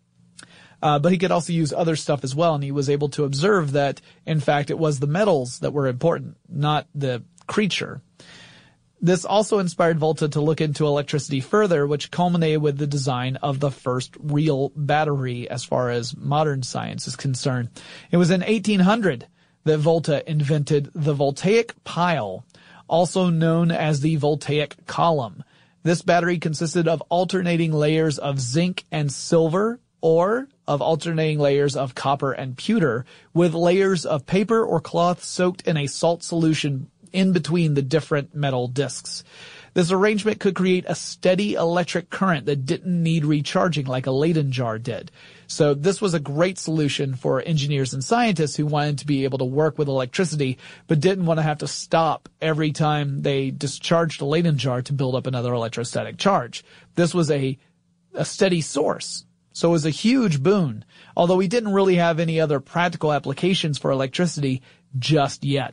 Speaker 1: But he could also use other stuff as well, and he was able to observe that, in fact, it was the metals that were important, not the creature. This also inspired Volta to look into electricity further, which culminated with the design of the first real battery as far as modern science is concerned. It was in 1800 that Volta invented the voltaic pile, also known as the voltaic column. This battery consisted of alternating layers of zinc and silver, or of alternating layers of copper and pewter, with layers of paper or cloth soaked in a salt solution in between the different metal discs. This arrangement could create a steady electric current that didn't need recharging like a Leyden jar did. So this was a great solution for engineers and scientists who wanted to be able to work with electricity, but didn't want to have to stop every time they discharged a Leyden jar to build up another electrostatic charge. This was a steady source. So it was a huge boon, although we didn't really have any other practical applications for electricity just yet.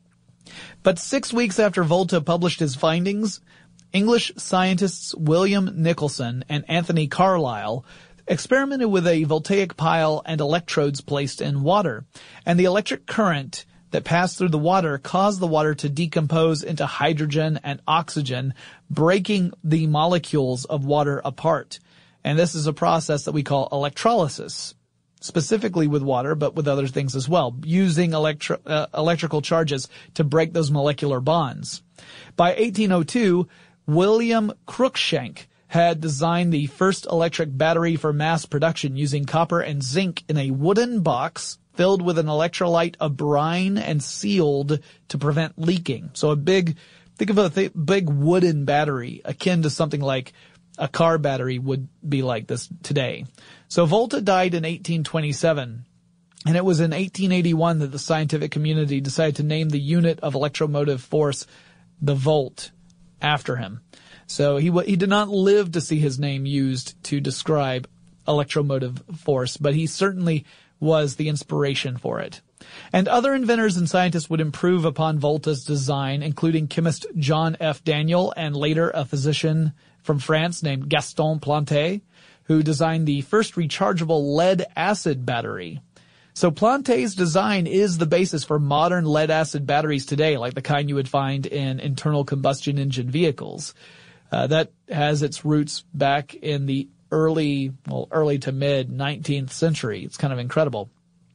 Speaker 1: But 6 weeks after Volta published his findings, English scientists William Nicholson and Anthony Carlisle experimented with a voltaic pile and electrodes placed in water, and the electric current that passed through the water caused the water to decompose into hydrogen and oxygen, breaking the molecules of water apart. And this is a process that we call electrolysis, specifically with water, but with other things as well, using electrical charges to break those molecular bonds. By 1802, William Cruikshank had designed the first electric battery for mass production using copper and zinc in a wooden box filled with an electrolyte of brine and sealed to prevent leaking. So think of a big wooden battery akin to something like a car battery would be like this today. So Volta died in 1827, and it was in 1881 that the scientific community decided to name the unit of electromotive force, the volt, after him. So he did not live to see his name used to describe electromotive force, but he certainly was the inspiration for it. And other inventors and scientists would improve upon Volta's design, including chemist John F. Daniel and later a physician from France named Gaston Planté, who designed the first rechargeable lead-acid battery. So Planté's design is the basis for modern lead-acid batteries today, like the kind you would find in internal combustion engine vehicles. That has its roots back in the early to mid 19th century. It's kind of incredible.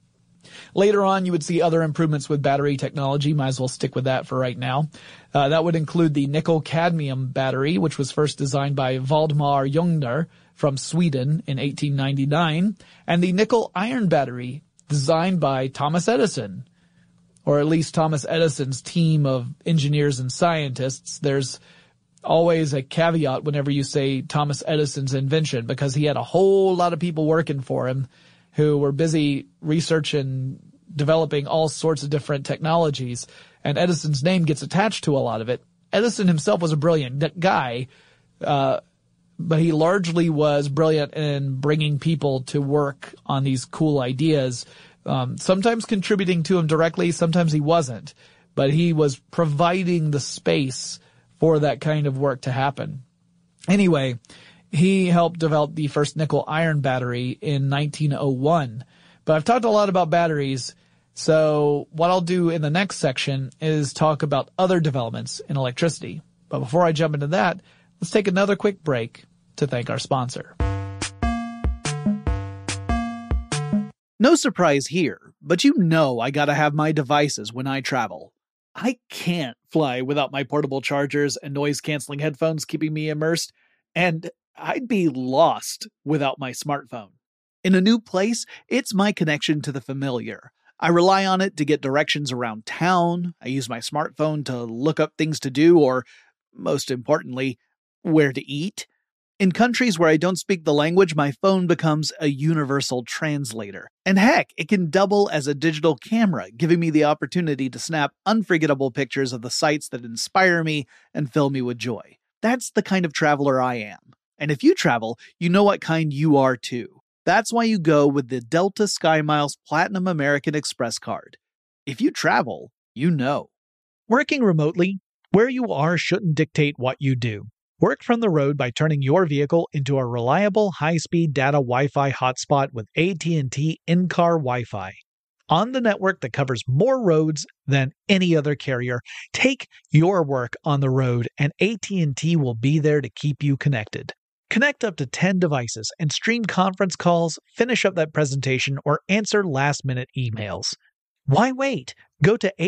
Speaker 1: Later on, you would see other improvements with battery technology. Might as well stick with that for right now. That would include the nickel-cadmium battery, which was first designed by Valdemar Jungner from Sweden in 1899, and the nickel-iron battery designed by Thomas Edison, or at least Thomas Edison's team of engineers and scientists. There's always a caveat whenever you say Thomas Edison's invention, because he had a whole lot of people working for him who were busy researching, developing all sorts of different technologies, and Edison's name gets attached to a lot of it. Edison himself was a brilliant guy, but he largely was brilliant in bringing people to work on these cool ideas, sometimes contributing to them directly, sometimes he wasn't, but he was providing the space for that kind of work to happen. Anyway, he helped develop the first nickel-iron battery in 1901. But I've talked a lot about batteries, so what I'll do in the next section is talk about other developments in electricity. But before I jump into that, let's take another quick break to thank our sponsor.
Speaker 2: No surprise here, but you know I gotta have my devices when I travel. I can't fly without my portable chargers and noise-canceling headphones keeping me immersed, and I'd be lost without my smartphone. In a new place, it's my connection to the familiar. I rely on it to get directions around town, I use my smartphone to look up things to do, or, most importantly, where to eat.
Speaker 1: In countries where I don't speak the language, my phone becomes a universal translator. And heck, it can double as a digital camera, giving me the opportunity to snap unforgettable pictures of the sights that inspire me and fill me with joy. That's the kind of traveler I am. And if you travel, you know what kind you are too. That's why you go with the Delta SkyMiles Platinum American Express card. If you travel, you know.
Speaker 2: Working remotely, where you are shouldn't dictate what you do. Work from the road by turning your vehicle into a reliable high-speed data Wi-Fi hotspot with AT&T in-car Wi-Fi. On the network that covers more roads than any other carrier, take your work on the road and AT&T will be there to keep you connected. Connect up to 10 devices and stream conference calls, finish up that presentation, or answer last-minute emails. Why wait? Go to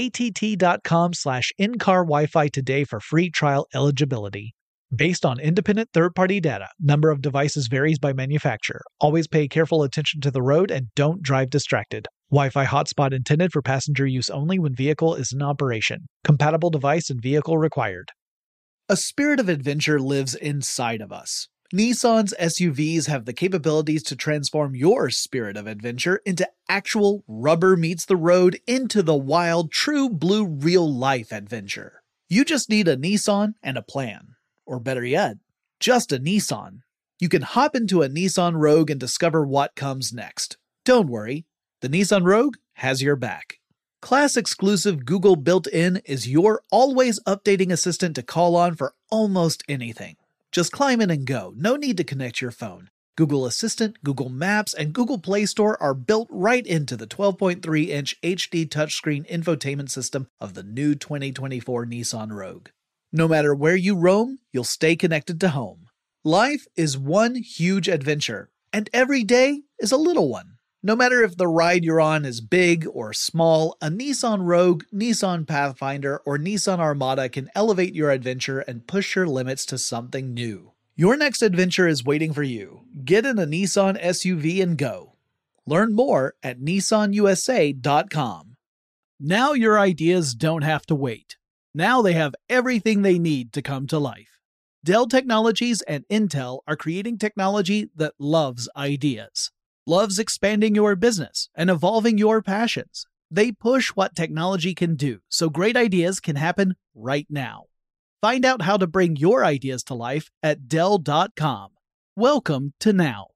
Speaker 2: att.com/in-car Wi-Fi today for free trial eligibility. Based on independent third-party data, number of devices varies by manufacturer. Always pay careful attention to the road and don't drive distracted. Wi-Fi hotspot intended for passenger use only when vehicle is in operation. Compatible device and vehicle required.
Speaker 1: A spirit of adventure lives inside of us. Nissan's SUVs have the capabilities to transform your spirit of adventure into actual rubber meets the road into the wild, true blue real-life adventure. You just need a Nissan and a plan. Or better yet, just a Nissan. You can hop into a Nissan Rogue and discover what comes next. Don't worry, the Nissan Rogue has your back. Class-exclusive Google built-in is your always updating assistant to call on for almost anything. Just climb in and go. No need to connect your phone. Google Assistant, Google Maps, and Google Play Store are built right into the 12.3-inch HD touchscreen infotainment system of the new 2024 Nissan Rogue. No matter where you roam, you'll stay connected to home. Life is one huge adventure, and every day is a little one. No matter if the ride you're on is big or small, a Nissan Rogue, Nissan Pathfinder, or Nissan Armada can elevate your adventure and push your limits to something new. Your next adventure is waiting for you. Get in a Nissan SUV and go. Learn more at nissanusa.com. Now your ideas don't have to wait. Now they have everything they need to come to life. Dell Technologies and Intel are creating technology that loves ideas. Loves expanding your business and evolving your passions. They push what technology can do, so great ideas can happen right now. Find out how to bring your ideas to life at Dell.com. Welcome to now.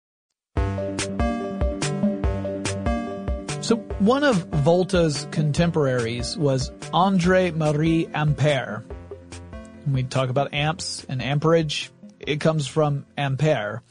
Speaker 1: So one of Volta's contemporaries was André-Marie Ampère. When we talk about amps and amperage, it comes from ampere.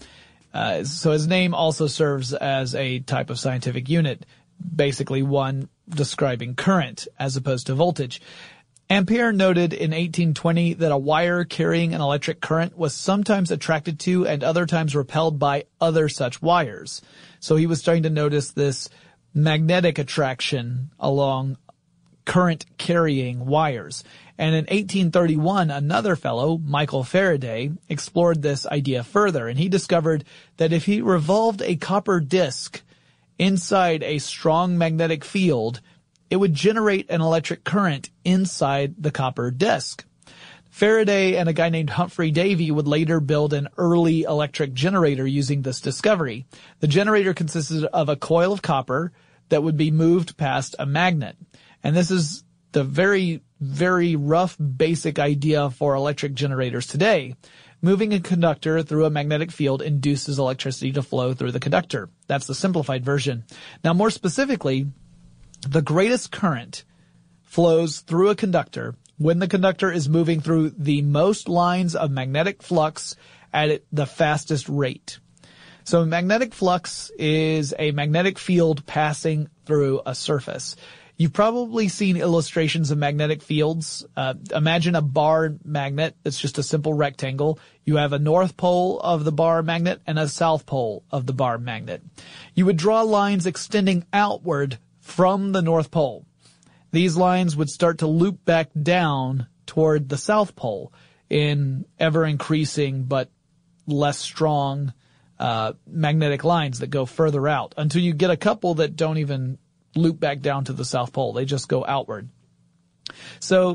Speaker 1: So his name also serves as a type of scientific unit, basically one describing current as opposed to voltage. Ampere noted in 1820 that a wire carrying an electric current was sometimes attracted to and other times repelled by other such wires. So he was starting to notice this magnetic attraction along current-carrying wires. And in 1831, another fellow, Michael Faraday, explored this idea further, and he discovered that if he revolved a copper disc inside a strong magnetic field, it would generate an electric current inside the copper disc. Faraday and a guy named Humphrey Davy would later build an early electric generator using this discovery. The generator consisted of a coil of copper that would be moved past a magnet. And this is the very, very rough basic idea for electric generators today. Moving a conductor through a magnetic field induces electricity to flow through the conductor. That's the simplified version. Now, more specifically, the greatest current flows through a conductor when the conductor is moving through the most lines of magnetic flux at the fastest rate. So magnetic flux is a magnetic field passing through a surface. You've probably seen illustrations of magnetic fields. Imagine a bar magnet that's just a simple rectangle. You have a north pole of the bar magnet and a south pole of the bar magnet. You would draw lines extending outward from the north pole. These lines would start to loop back down toward the south pole in ever-increasing but less strong magnetic lines that go further out until you get a couple that don't even loop back down to the South Pole. They just go outward. So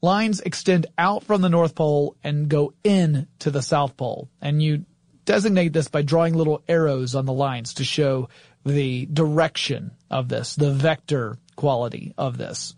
Speaker 1: lines extend out from the North Pole and go in to the South Pole. And you designate this by drawing little arrows on the lines to show the direction of this, the vector quality of this.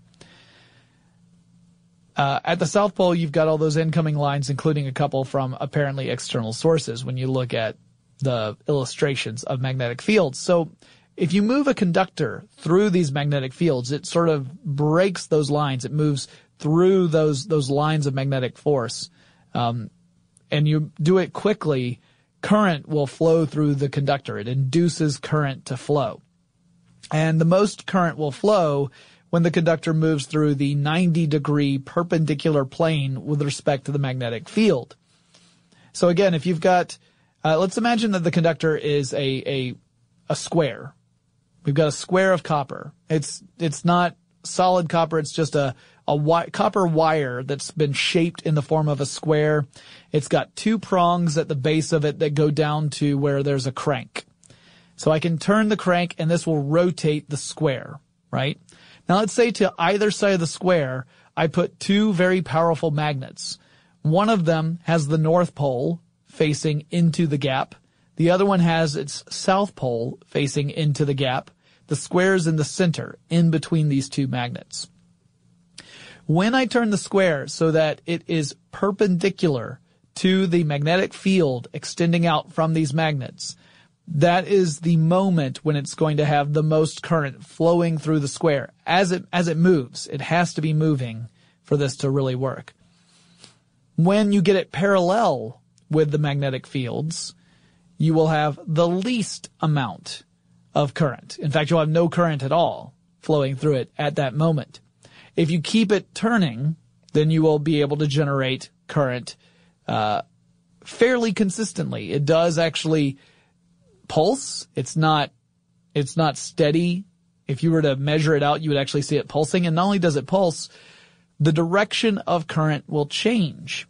Speaker 1: At the South Pole, you've got all those incoming lines, including a couple from apparently external sources when you look at the illustrations of magnetic fields. So if you move a conductor through these magnetic fields, it sort of breaks those lines. It moves through those lines of magnetic force. And you do it quickly, current will flow through the conductor. It induces current to flow. And the most current will flow when the conductor moves through the 90-degree perpendicular plane with respect to the magnetic field. So again, if you've got, let's imagine that the conductor is a square. We've got a square of copper. It's not solid copper. It's just a copper wire that's been shaped in the form of a square. It's got two prongs at the base of it that go down to where there's a crank. So I can turn the crank and this will rotate the square, right? Now let's say to either side of the square, I put two very powerful magnets. One of them has the North Pole facing into the gap. The other one has its South Pole facing into the gap. The square is in the center, in between these two magnets. When I turn the square so that it is perpendicular to the magnetic field extending out from these magnets, that is the moment when it's going to have the most current flowing through the square. As it moves, it has to be moving for this to really work. When you get it parallel with the magnetic fields, you will have the least amount of current. In fact, you'll have no current at all flowing through it at that moment. If you keep it turning, then you will be able to generate current fairly consistently. It does actually pulse. It's not steady. If you were to measure it out, you would actually see it pulsing. And not only does it pulse, the direction of current will change.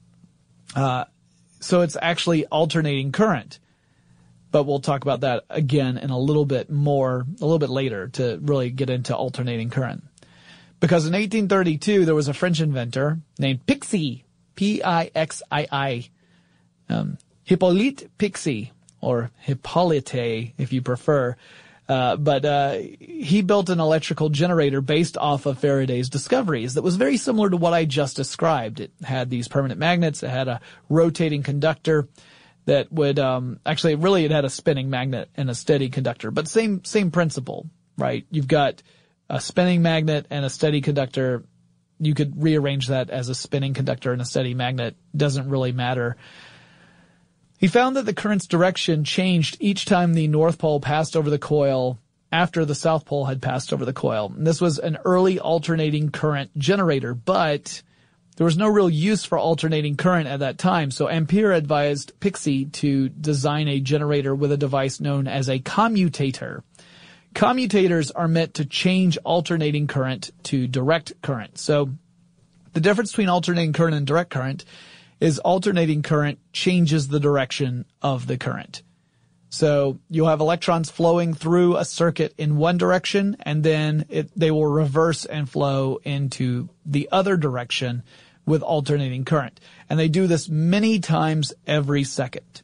Speaker 1: So it's actually alternating current. But we'll talk about that again in a little bit later to really get into alternating current. Because in 1832, there was a French inventor named Pixii, P-I-X-I-I, Hippolyte Pixii, or Hippolyte, if you prefer. But he built an electrical generator based off of Faraday's discoveries that was very similar to what I just described. It had these permanent magnets. It had a rotating conductor that would, it had a spinning magnet and a steady conductor, but same principle, right? You've got a spinning magnet and a steady conductor. You could rearrange that as a spinning conductor and a steady magnet. Doesn't really matter. He found that the current's direction changed each time the North Pole passed over the coil after the South Pole had passed over the coil. And this was an early alternating current generator, but there was no real use for alternating current at that time. So Ampere advised Pixii to design a generator with a device known as a commutator. Commutators are meant to change alternating current to direct current. So the difference between alternating current and direct current is alternating current changes the direction of the current. So you'll have electrons flowing through a circuit in one direction, and then they will reverse and flow into the other direction with alternating current. And they do this many times every second.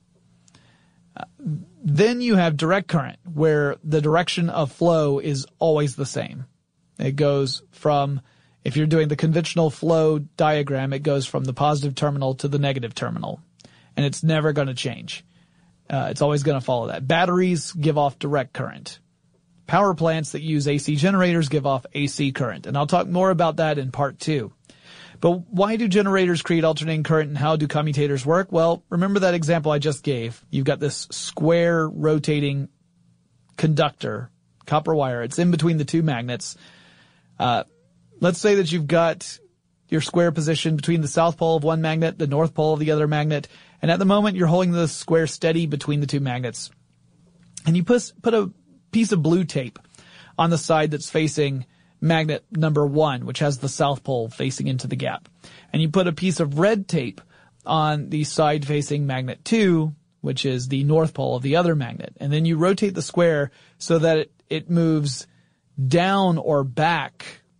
Speaker 1: Then you have direct current, where the direction of flow is always the same. It goes from, if you're doing the conventional flow diagram, it goes from the positive terminal to the negative terminal. And it's never going to change. It's always going to follow that. Batteries give off direct current. Power plants that use AC generators give off AC current. And I'll talk more about that in part 2. But why do generators create alternating current, and how do commutators work? Well, remember that example I just gave. You've got this square rotating conductor, copper wire. It's in between the two magnets. Let's say that you've got your square position between the south pole of one magnet, the north pole of the other magnet, and at the moment you're holding the square steady between the two magnets. And you put a piece of blue tape on the side that's facing magnet number 1, which has the south pole facing into the gap. And you put a piece of red tape on the side facing magnet 2, which is the north pole of the other magnet. And then you rotate the square so that it moves down or back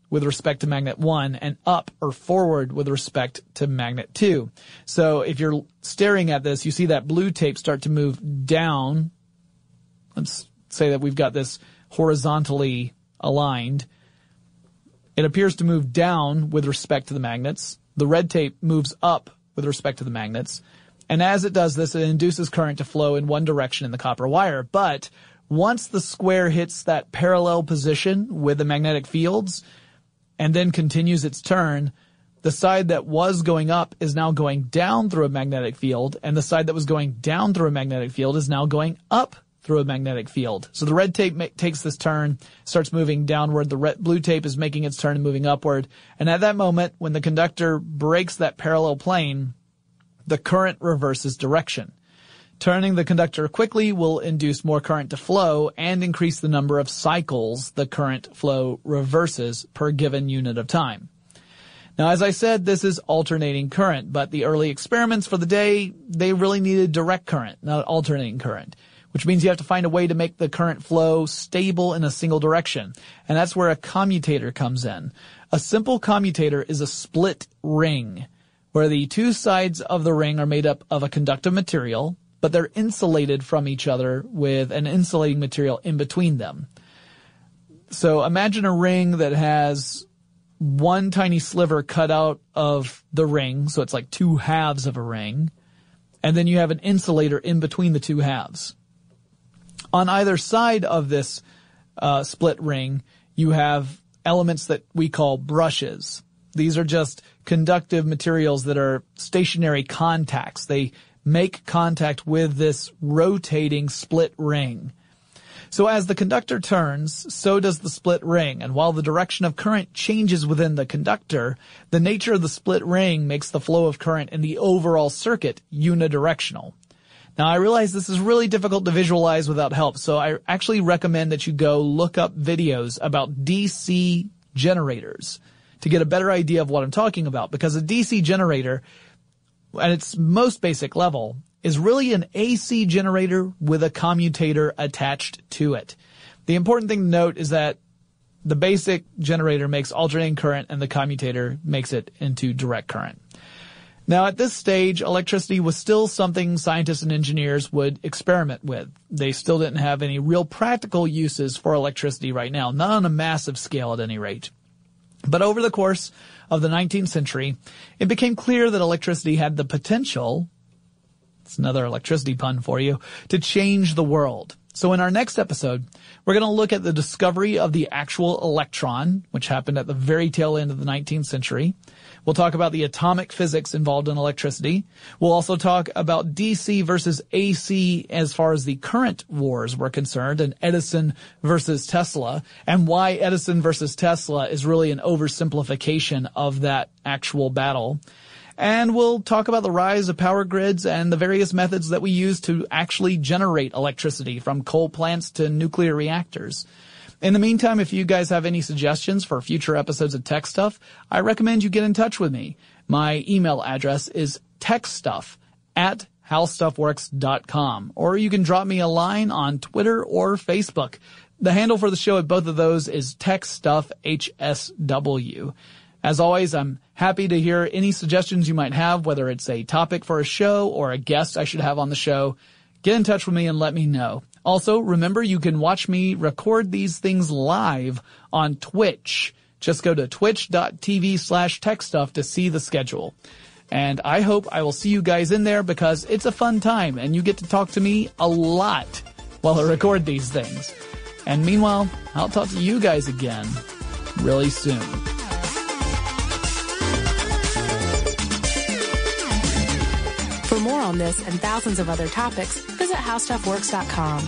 Speaker 1: with respect to magnet 1 and up or forward with respect to magnet 2. So if you're staring at this, you see that blue tape start to move down. Let's say that we've got this horizontally aligned. It appears to move down with respect to the magnets. The red tape moves up with respect to the magnets. And as it does this, it induces current to flow in one direction in the copper wire. But once the square hits that parallel position with the magnetic fields and then continues its turn, the side that was going up is now going down through a magnetic field, and the side that was going down through a magnetic field is now going up through a magnetic field. So the red tape takes this turn, starts moving downward. The blue tape is making its turn and moving upward. And at that moment, when the conductor breaks that parallel plane, the current reverses direction. Turning the conductor quickly will induce more current to flow and increase the number of cycles the current flow reverses per given unit of time. Now, as I said, this is alternating current, but the early experiments for the day, they really needed direct current, not alternating current, which means you have to find a way to make the current flow stable in a single direction. And that's where a commutator comes in. A simple commutator is a split ring, where the two sides of the ring are made up of a conductive material, but they're insulated from each other with an insulating material in between them. So imagine a ring that has one tiny sliver cut out of the ring, so it's like two halves of a ring, and then you have an insulator in between the two halves. On either side of this split ring, you have elements that we call brushes. These are just conductive materials that are stationary contacts. They make contact with this rotating split ring. So as the conductor turns, so does the split ring. And while the direction of current changes within the conductor, the nature of the split ring makes the flow of current in the overall circuit unidirectional. Now, I realize this is really difficult to visualize without help, so I actually recommend that you go look up videos about DC generators to get a better idea of what I'm talking about, because a DC generator, at its most basic level, is really an AC generator with a commutator attached to it. The important thing to note is that the basic generator makes alternating current and the commutator makes it into direct current. Now, at this stage, electricity was still something scientists and engineers would experiment with. They still didn't have any real practical uses for electricity right now, not on a massive scale at any rate. But over the course of the 19th century, it became clear that electricity had the potential, it's another electricity pun for you, to change the world. So in our next episode, we're going to look at the discovery of the actual electron, which happened at the very tail end of the 19th century. We'll talk about the atomic physics involved in electricity. We'll also talk about DC versus AC as far as the current wars were concerned, and Edison versus Tesla, and why Edison versus Tesla is really an oversimplification of that actual battle. And we'll talk about the rise of power grids and the various methods that we use to actually generate electricity, from coal plants to nuclear reactors. In the meantime, if you guys have any suggestions for future episodes of Tech Stuff, I recommend you get in touch with me. My email address is techstuff@howstuffworks.com, or you can drop me a line on Twitter or Facebook. The handle for the show at both of those is TechStuffHSW. As always, I'm happy to hear any suggestions you might have, whether it's a topic for a show or a guest I should have on the show. Get in touch with me and let me know. Also, remember, you can watch me record these things live on Twitch. Just go to twitch.tv/techstuff to see the schedule. And I hope I will see you guys in there, because it's a fun time and you get to talk to me a lot while I record these things. And meanwhile, I'll talk to you guys again really soon.
Speaker 3: For more on this and thousands of other topics, visit howstuffworks.com.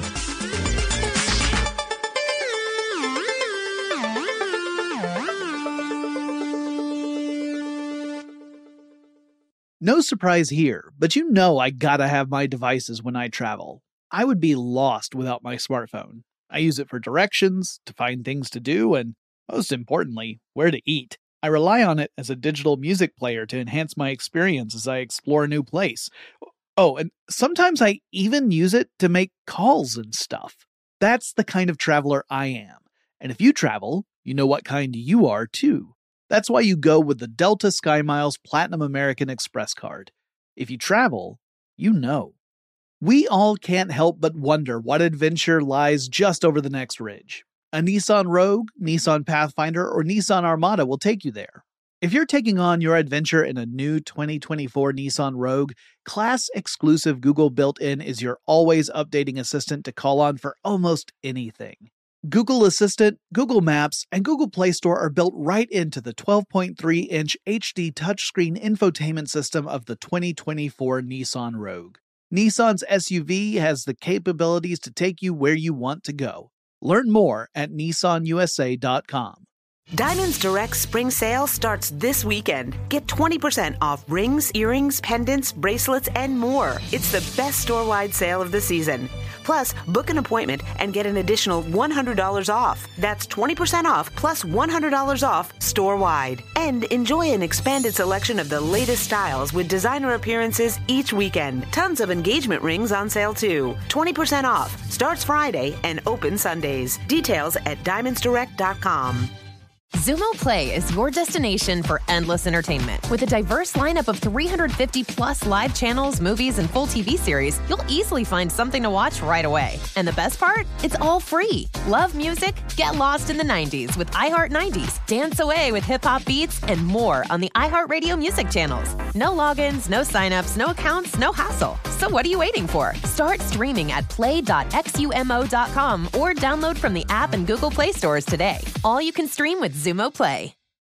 Speaker 2: No surprise here, but you know I gotta have my devices when I travel. I would be lost without my smartphone. I use it for directions, to find things to do, and most importantly, where to eat. I rely on it as a digital music player to enhance my experience as I explore a new place. Oh, and sometimes I even use it to make calls and stuff. That's the kind of traveler I am. And if you travel,
Speaker 1: You know what kind you are, too. That's why you go with the Delta SkyMiles Platinum American Express card. If you travel, you know. We all can't help but wonder what adventure lies just over the next ridge. A Nissan Rogue, Nissan Pathfinder, or Nissan Armada will take you there. If you're taking on your adventure in a new 2024 Nissan Rogue, class-exclusive Google built-in is your always updating assistant to call on for almost anything. Google Assistant, Google Maps, and Google Play Store are built right into the 12.3-inch HD touchscreen infotainment system of the 2024 Nissan Rogue. Nissan's SUV has the capabilities to take you where you want to go. Learn more at nissanusa.com.
Speaker 4: Diamonds Direct Spring Sale starts this weekend. Get 20% off rings, earrings, pendants, bracelets, and more. It's the best store-wide sale of the season. Plus, book an appointment and get an additional $100 off. That's 20% off plus $100 off store-wide. And enjoy an expanded selection of the latest styles with designer appearances each weekend. Tons of engagement rings on sale too. 20% off. Starts Friday and open Sundays. Details at diamondsdirect.com.
Speaker 5: Xumo Play is your destination for endless entertainment. With a diverse lineup of 350-plus live channels, movies, and full TV series, you'll easily find something to watch right away. And the best part? It's all free. Love music? Get lost in the 90s with iHeart 90s. Dance away with hip-hop beats and more on the iHeartRadio music channels. No logins, no signups, no accounts, no hassle. So what are you waiting for? Start streaming at play.xumo.com or download from the app and Google Play stores today. All you can stream with Xumo Play.